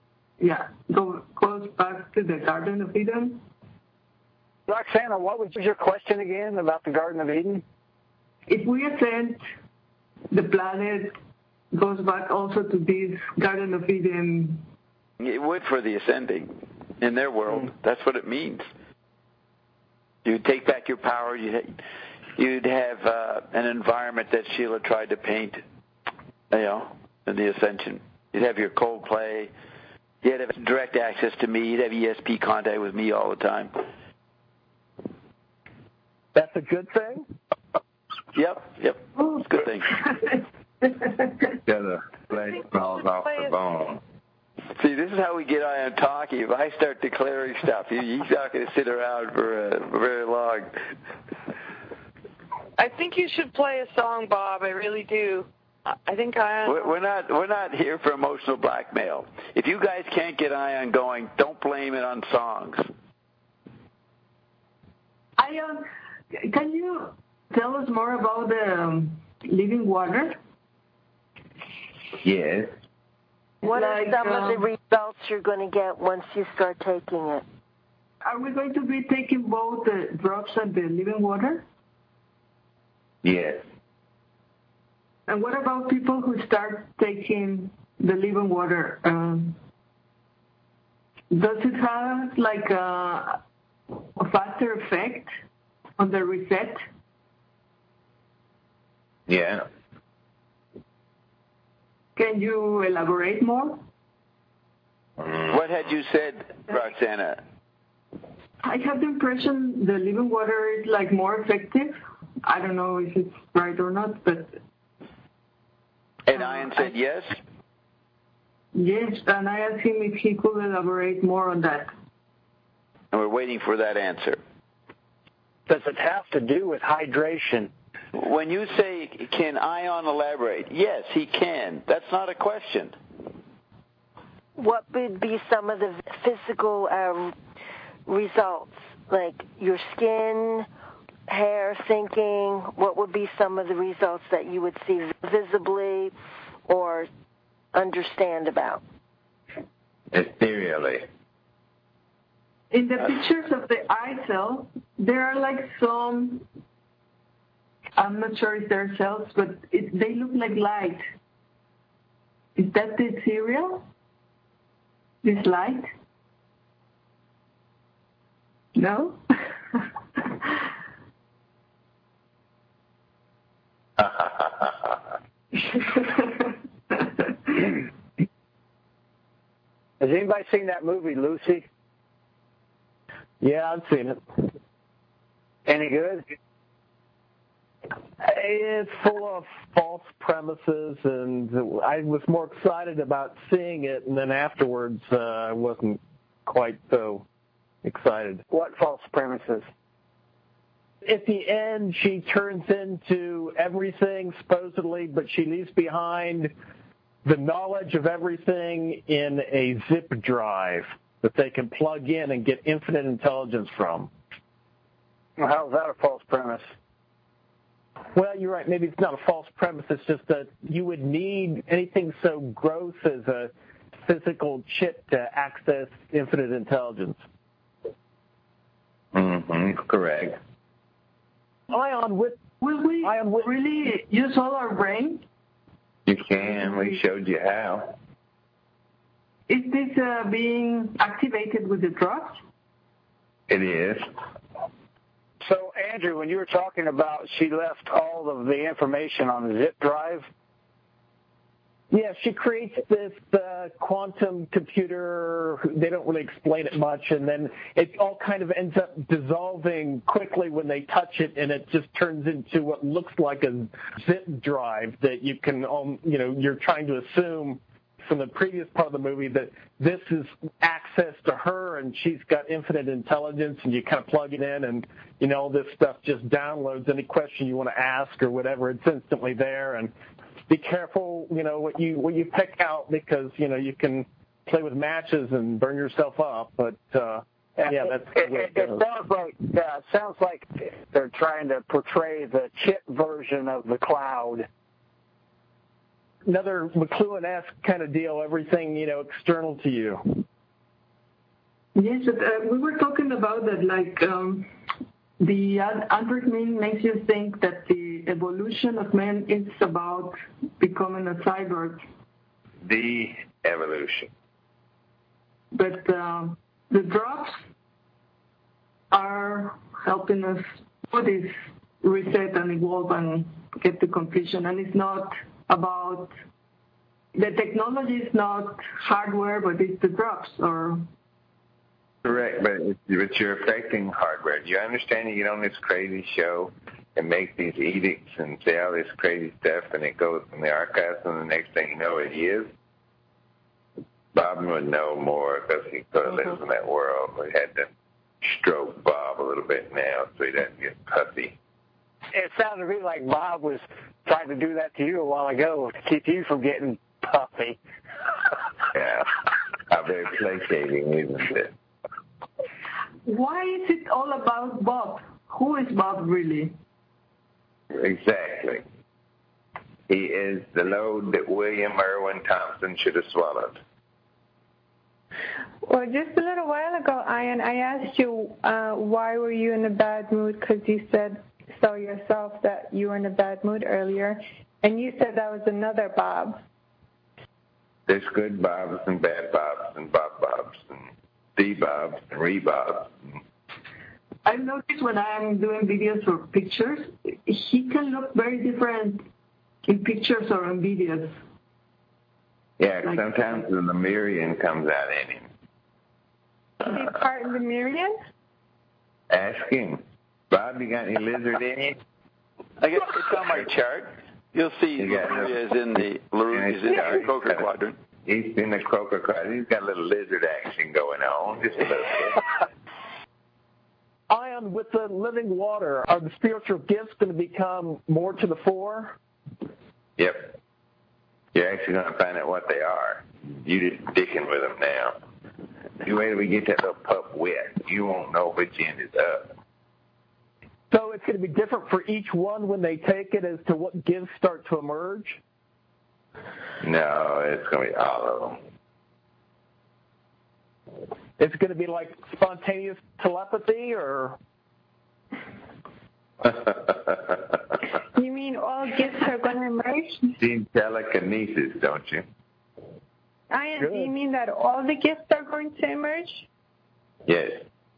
Goes back to the Garden of Eden. Roxana, what was your question again about the Garden of Eden? If we ascend, the planet goes back also to this Garden of Eden. It would for the ascending in their world. That's what it means. You'd take back your power. You'd have an environment that Sheila tried to paint, in the ascension. You'd have your Coldplay. You'd have direct access to me. You'd have ESP contact with me all the time. That's a good thing? Yep. It's a good thing. Yeah, the flesh falls off the bone. See, this is how we get Ion talking. If I start declaring stuff, he's not going to sit around for very long. I think you should play a song, Bob. I really do. I think Ion... We're not here for emotional blackmail. If you guys can't get Ion going, don't blame it on songs. Ion, can you tell us more about the living water? Yes. What are some of the results you're going to get once you start taking it? Are we going to be taking both the drops and the living water? Yes. And what about people who start taking the living water? Does it have like a faster effect on the reset? Yeah. Can you elaborate more? What had you said, Roxana? I have the impression the living water is like more effective. I don't know if it's right or not, but... And Ion said yes? Yes, and I asked him if he could elaborate more on that. And we're waiting for that answer. Does it have to do with hydration? When you say, can Ion elaborate? Yes, he can. That's not a question. What would be some of the physical results, like your skin, hair, thinking? What would be some of the results that you would see visibly or understand about? Ethereally. In the pictures of the eye cell, there are like some, I'm not sure if they're cells, but they look like light. Is that the ethereal? This light? No? Has anybody seen that movie, Lucy? Yeah, I've seen it. Any good? It's full of false premises, and I was more excited about seeing it, and then afterwards I wasn't quite so excited. What false premises? At the end, she turns into everything, supposedly, but she leaves behind the knowledge of everything in a zip drive that they can plug in and get infinite intelligence from. Well, how is that a false premise? Well, you're right. Maybe it's not a false premise. It's just that you would need anything so gross as a physical chip to access infinite intelligence. Mm-hmm. Correct. Will we really use all our brain? You can. We showed you how. Is this being activated with the drugs? It is. So, Andrew, when you were talking about she left all of the information on the zip drive, Yeah, she creates this quantum computer. They don't really explain it much, and then it all kind of ends up dissolving quickly when they touch it, and it just turns into what looks like a zip drive that you can, you're trying to assume from the previous part of the movie that this is access to her, and she's got infinite intelligence, and you kind of plug it in, and all this stuff just downloads any question you want to ask or whatever. It's instantly there, and be careful, what you pick out, because you can play with matches and burn yourself up. But that's it sounds like they're trying to portray the chip version of the cloud. Another McLuhan-esque kind of deal. Everything external to you. Yes, we were talking about that, like. The Albert Min makes you think that the evolution of man is about becoming a cyborg. The evolution. But the drops are helping us do this reset and evolve and get to completion. And it's not about, the technology is not hardware, but it's the drops or... Correct, but you're affecting hardware. Do you understand you get on this crazy show and make these edicts and say all this crazy stuff, and it goes from the archives, and the next thing you know it is? Bob would know more because he sort of lives in that world. We had to stroke Bob a little bit now so he doesn't get puffy. It sounded to me like Bob was trying to do that to you a while ago to keep you from getting puffy. Yeah, how very placating, isn't it? Why is it all about Bob? Who is Bob really? Exactly. He is the load that William Irwin Thompson should have swallowed. Well, just a little while ago, Ian, I asked you why were you in a bad mood, because you said so yourself that you were in a bad mood earlier, and you said that was another Bob. There's good Bobs and bad Bobs and Bobs and D-Bobs and Re-Bobs. I've noticed when I'm doing videos or pictures, he can look very different in pictures or in videos. Yeah, like, sometimes the Lemurian comes out in him. Is he part Lemurian? Ask him. Bob, you got any lizard in you? I guess it's on my chart. You'll see Lemuria is in the Croker quadrant. He's in the Croker quadrant. He's got a little lizard action going on, just a little bit. Ion, with the living water, are the spiritual gifts going to become more to the fore? Yep. You're actually going to find out what they are. You're just dicking with them now. You wait till we get that little pup wet. You won't know which end is up. So it's going to be different for each one when they take it as to what gifts start to emerge? No, it's going to be all of them. It's going to be like spontaneous telepathy, or? You mean all gifts are going to emerge? See telekinesis, don't you? Ian, do you mean that all the gifts are going to emerge? Yes.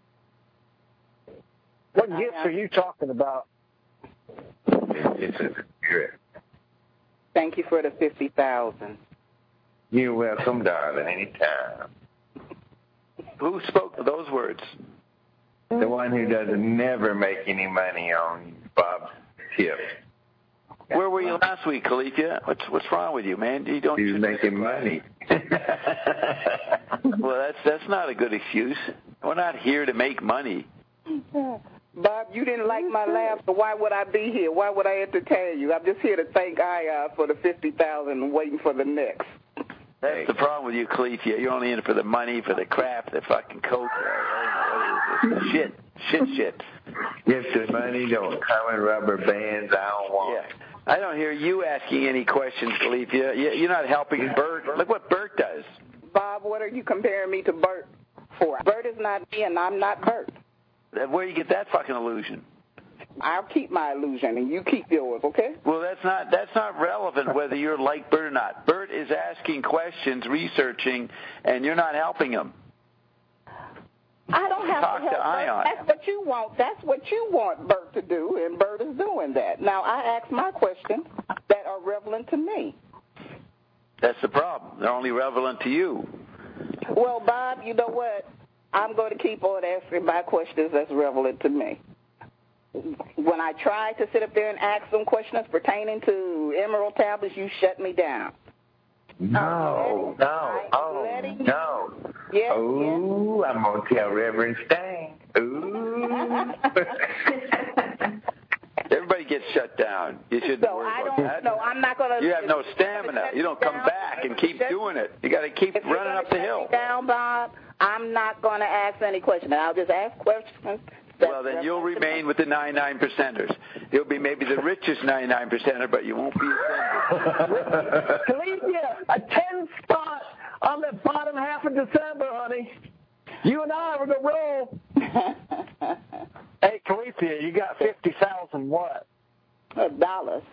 What gifts are you talking about? It's a spirit. Thank you for the 50,000. You're welcome, darling, anytime. Who spoke those words? The one who doesn't never make any money on Bob's tip. Where were you last week, Califia? What's wrong with you, man? He was making money. Well, that's not a good excuse. We're not here to make money. Bob, you didn't like my laugh, so why would I be here? Why would I entertain you? I'm just here to thank Ion for the 50,000 and waiting for the next. That's the problem with you, Califia. You're only in it for the money, for the crap, the fucking coke. What is this? Shit. Get the money, don't come in rubber bands. I don't want it. I don't hear you asking any questions, Califia. You're not helping Bert. Look what Bert does. Bob, what are you comparing me to Bert for? Bert is not me, and I'm not Bert. Where do you get that fucking illusion? I'll keep my illusion, and you keep yours, okay? Well, that's not relevant whether you're like Bert or not. Bert is asking questions, researching, and you're not helping him. I don't have to help Bert. That's what you want. That's what you want Bert to do, and Bert is doing that. Now, I ask my questions that are relevant to me. That's the problem. They're only relevant to you. Well, Bob, you know what? I'm going to keep on answering my questions that's relevant to me. When I tried to sit up there and ask some questions pertaining to emerald tablets, you shut me down. No. Yes, Ooh, I'm going to tell Reverend Stang. Ooh. Everybody gets shut down. You shouldn't worry about that. No, I'm not going to. You have no stamina. You don't come back and keep doing it. You got to keep running up the hill. Down, Bob. I'm not going to ask any questions. I'll just ask questions. Well, then you'll remain with the 99 percenters. You'll be maybe the richest 99 percenter, but you won't be offended. Cleveland, a 10 spot on the bottom half of December, honey. You and I are going to roll. Hey, Calecia, you got 50,000 what? Dollars.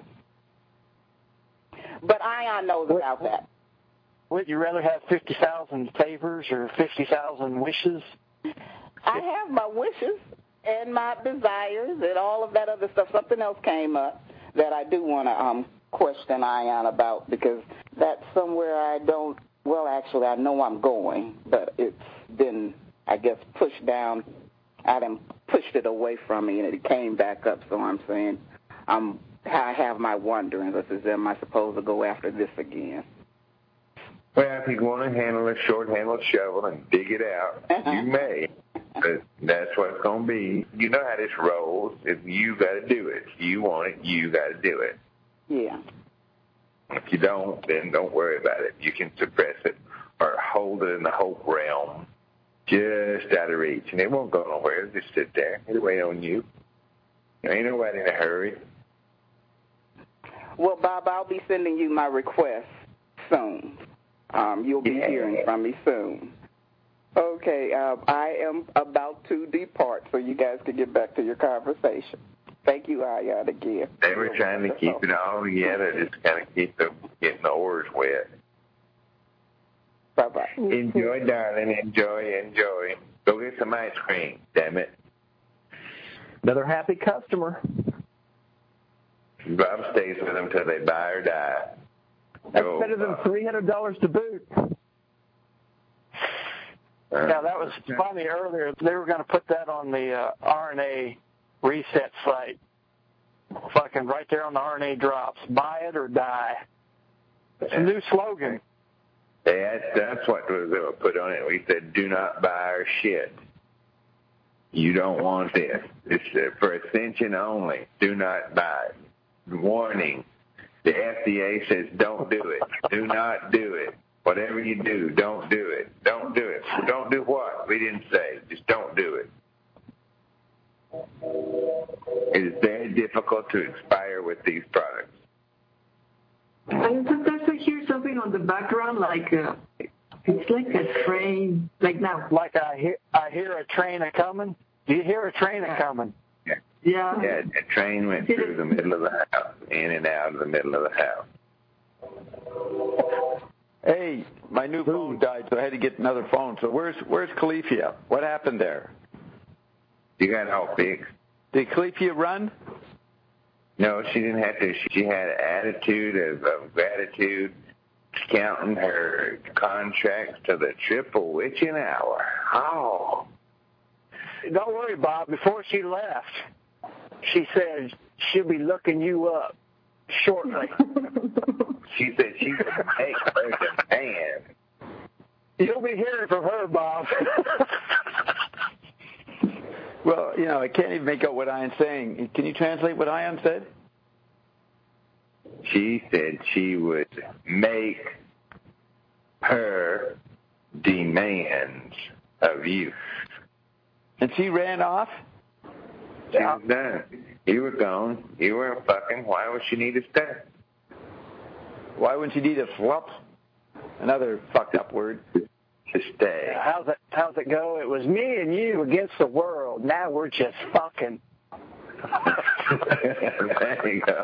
But Ion knows about that. Would you rather have 50,000 favors or 50,000 wishes? I have my wishes and my desires and all of that other stuff. Something else came up that I do want to question Ion about, because that's somewhere I don't, well, actually, I know I'm going, but it's been, I guess, pushed down. I done pushed it away from me, and it came back up, so I'm saying I have my wonderings. Am I supposed to go after this again? Well, if you want to handle a short-handled shovel and dig it out, you may. But that's what it's going to be. You know how this rolls. If you got to do it. If you want it, you got to do it. Yeah. If you don't, then don't worry about it. You can suppress it or hold it in the hope realm, just out of reach. And it won't go nowhere. It'll just sit there. It'll wait on you. There ain't nobody in a hurry. Well, Bob, I'll be sending you my request soon. You'll be hearing from me soon. Okay, I am about to depart, so you guys can get back to your conversation. Thank you, Ion, again. They were trying to keep it all together, just kind of keep getting the oars wet. Bye-bye. Enjoy, darling. Enjoy. Go get some ice cream, damn it. Another happy customer. Bob stays with them till they buy or die. That's better than $300 to boot. Yeah, that was funny earlier. They were going to put that on the RNA reset site. Fucking right there on the RNA drops. Buy it or die. It's a new slogan. That's what they were put on it. We said, do not buy our shit. You don't want this. It's for Ascension only. Do not buy it. Warning. The FDA says don't do it. Do not do it. Whatever you do, don't do it. Don't do it. Don't do what? We didn't say. Just don't do it. It is very difficult to expire with these products. I sometimes I hear something on the background, like it's like a train, like now. Like I hear a train a coming. Do you hear a train a coming? Yeah. Yeah, a train went through the middle of the house, in and out of the middle of the house. Hey, my new phone died, so I had to get another phone. So where's Calecia? What happened there? You got it all fixed. Did Calecia run? No, she didn't have to. She had an attitude of gratitude, counting her contracts to the triple witching hour. Oh. Don't worry, Bob. Before she left, she said she'll be looking you up shortly. She said she would make her the man. You'll be hearing from her, Bob. Well, I can't even make out what Ion's saying. Can you translate what Ion said? She said she would make her demands of you. And she ran off? She was done. You were gone. You weren't fucking. Why would she need to stay? Why wouldn't she need a flop? Another fucked up word. To stay. How's it go? It was me and you against the world. Now we're just fucking. There you go.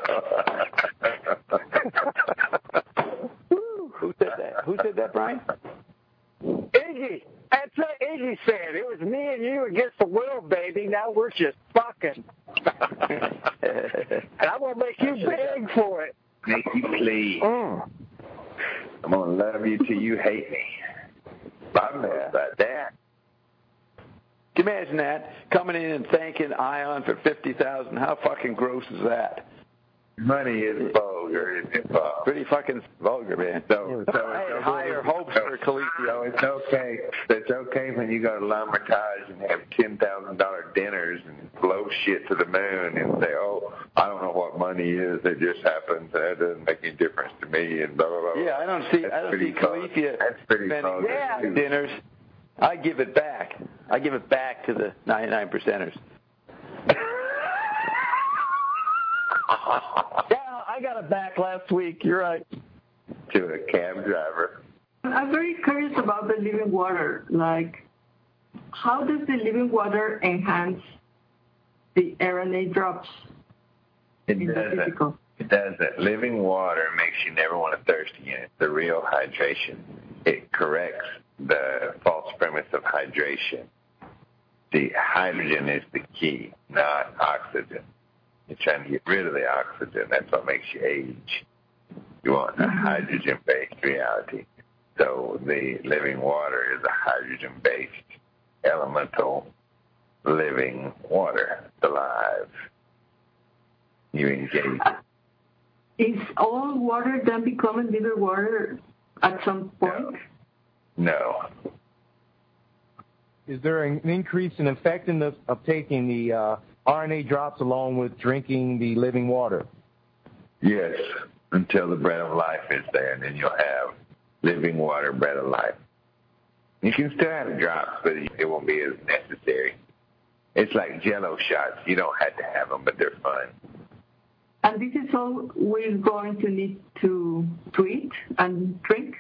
Who said that? Who said that, Brian? Iggy. That's what Iggy said. It was me and you against the world, baby. Now we're just fucking. And I'm going to make you beg for it. Make you plead. I'm going to love you till you hate me. Bob knows about that. Can you imagine that? Coming in and thanking Ion for $50,000. How fucking gross is that? Money is vulgar, isn't it, Bob? Pretty fucking vulgar, man. So I had higher hopes for Colicchio. It's okay. It's okay when you go to L'Hermitage and have $10,000 dinners and blow shit to the moon and say, "Oh, I don't know what money is. It just happens. That doesn't make any difference to me." And blah blah blah. Yeah, I don't see Colicchio spending dinners. I give it back. I give it back to the 99 percenters. Yeah, I got it back last week. You're right. To a cab driver. I'm very curious about the living water. Like, how does the living water enhance the RNA drops? It doesn't. It doesn't. Living water makes you never want to thirst again. It's the real hydration. It corrects the false premise of hydration. The hydrogen is the key, not oxygen. You're trying to get rid of the oxygen. That's what makes you age. You want a hydrogen-based reality. So the living water is a hydrogen-based elemental living water. It's alive. You engage. Is all water then becoming living water at some point? No. Is there an increase in effectiveness of taking the RNA drops along with drinking the living water? Yes, until the bread of life is there, and then you'll have living water, bread of life. You can still have the drops, but it won't be as necessary. It's like Jell-O shots. You don't have to have them, but they're fun. And this is all we're going to need to eat and drink?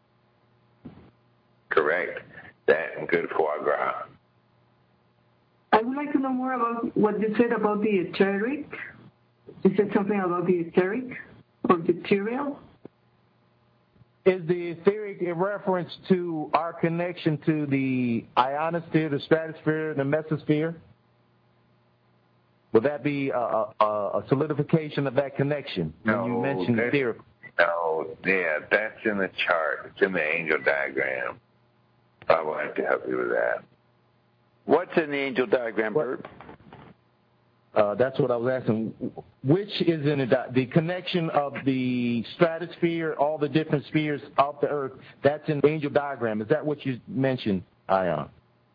Correct. That and good foie gras. I would like to know more about what you said about the etheric. You said something about the etheric or the ethereal? Is the etheric in reference to our connection to the ionosphere, the stratosphere, the mesosphere? Would that be a solidification of that connection when you mentioned etheric? No, yeah, that's in the chart. It's in the angel diagram. I will have to help you with that. What's in the angel diagram, Bert? That's what I was asking. Which is in the connection of the stratosphere, all the different spheres of the Earth? That's in the angel diagram. Is that what you mentioned, Ion?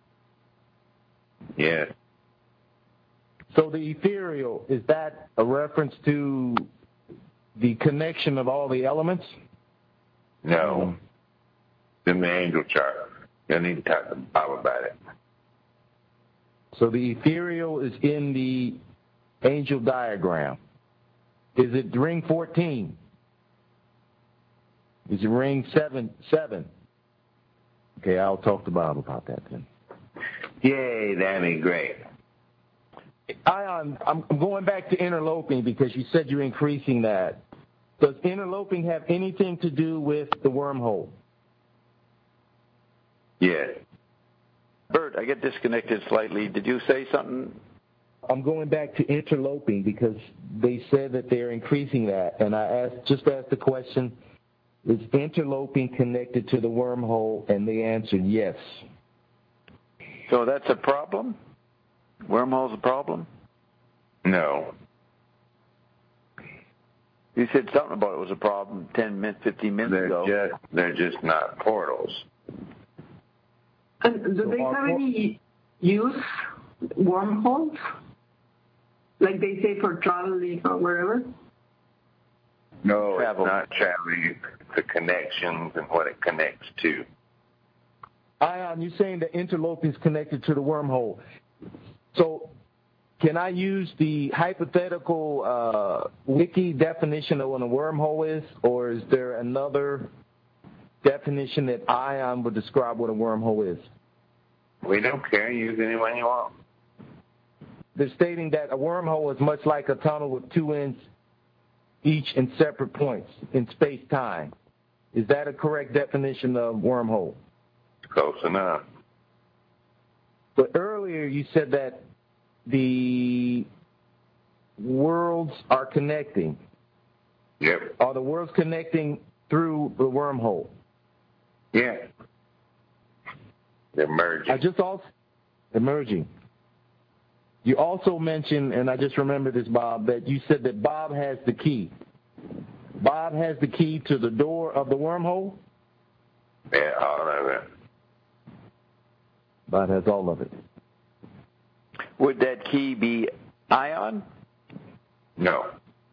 Yes. So the ethereal, is that a reference to the connection of all the elements? No. It's in the angel chart. You'll need to talk to Bob about it. So the ethereal is in the angel diagram. Is it ring 14? Is it ring 7? Okay, I'll talk to Bob about that then. Yay, that'd be great. Ion, I'm going back to interloping because you said you're increasing that. Does interloping have anything to do with the wormhole? Yes. Bert, I get disconnected slightly. Did you say something? I'm going back to interloping because they said that they're increasing that, and I just asked the question, is interloping connected to the wormhole, and they answered yes. So that's a problem? Wormhole's a problem? No. You said something about it was a problem 10 minutes, 15 minutes ago. They're just not portals. And do they have any use, wormholes? Like they say for traveling or wherever? No, Travel. It's not traveling. It's the connections and what it connects to. Ion, you're saying that interloping is connected to the wormhole. So can I use the hypothetical wiki definition of what a wormhole is, or is there another definition that Ion would describe what a wormhole is? We don't care. Use any one you want. They're stating that a wormhole is much like a tunnel with two ends, each in separate points in space-time. Is that a correct definition of wormhole? Close enough. But earlier you said that the worlds are connecting. Yep. Are the worlds connecting through the wormhole. Yeah. They're merging. Emerging. You also mentioned, and I just remember this, Bob, that you said that Bob has the key. Bob has the key to the door of the wormhole? Yeah, all of it. Bob has all of it. Would that key be ion? No.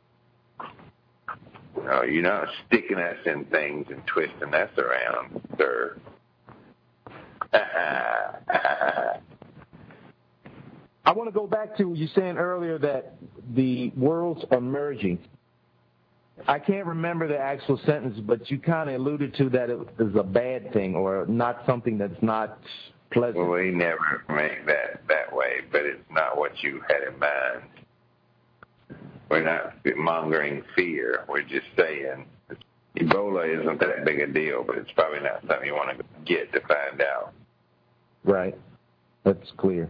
No, you're not sticking us in things and twisting us around, sir. I want to go back to you saying earlier that the worlds are merging. I can't remember the actual sentence, but you kind of alluded to that it is a bad thing or not something that's not pleasant. Well, we never make that way, but it's not what you had in mind. We're not mongering fear. We're just saying Ebola isn't that big a deal, but it's probably not something you want to get to find out. Right. That's clear.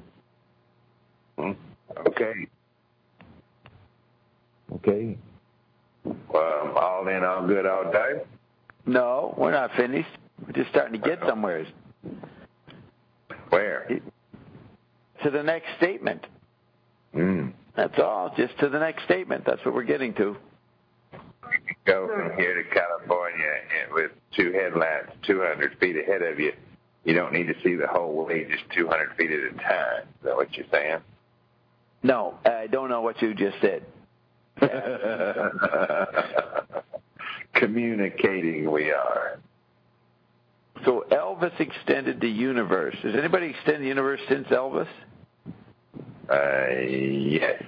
Okay. Okay. Well, all in, all good, all day? No, we're not finished. We're just starting to get somewhere. Where? To the next statement. That's all. Just to the next statement. That's what we're getting to. Go from here to California with two headlights 200 feet ahead of you. You don't need to see the whole way, just 200 feet at a time. Is that what you're saying? No, I don't know what you just said. Communicating we are. So Elvis extended the universe. Has anybody extended the universe since Elvis? Yes.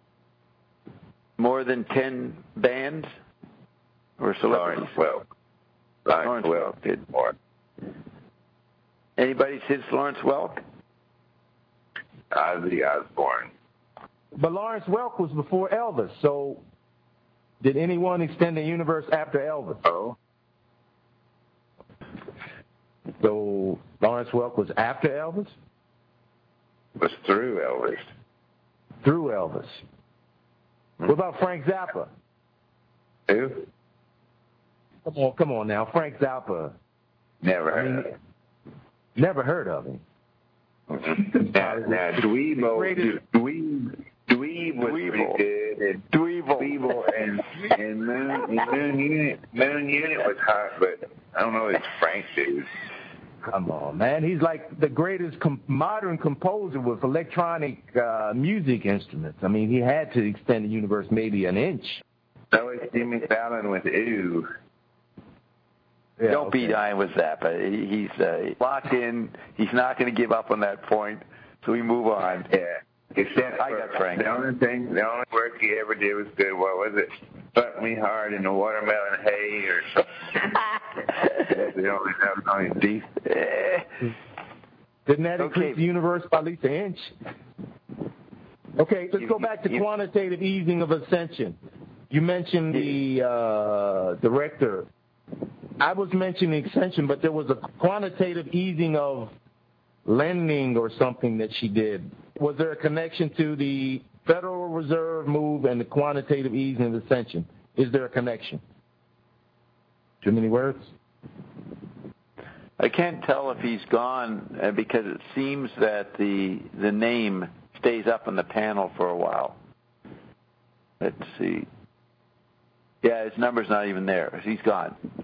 More than 10 bands or celebrities? Lawrence Welk did more. Anybody since Lawrence Welk? Ozzy Osbourne. But Lawrence Welk was before Elvis, so did anyone extend the universe after Elvis? Oh. So Lawrence Welk was after Elvis? Was through Elvis. Through Elvis. What about Frank Zappa? Who? Come on now, Frank Zappa. Never heard of him. Never heard of him. Now Dweeb was pretty good, and Dweeble and Moon Unit was hot, but I don't know if Frank dude. Come on, man. He's like the greatest modern composer with electronic music instruments. I mean, he had to extend the universe maybe an inch. So is Jimmy Fallon with Ooh. Yeah, don't be dying with Zappa. He's locked in. He's not going to give up on that point, so we move on. Yeah. Except I got Frank. The only work he ever did was good. What was it? Fuck Me Hard in the Watermelon Hay or something. That's the only deep. Didn't that increase the universe by at least an inch? Okay, let's go back to quantitative easing of ascension. You mentioned the director. I was mentioning extension, but there was a quantitative easing of lending or something that she did. Was there a connection to the Federal Reserve move and the quantitative easing of ascension? Is there a connection? Too many words? I can't tell if he's gone because it seems that the name stays up on the panel for a while. Let's see. Yeah, his number's not even there. He's gone.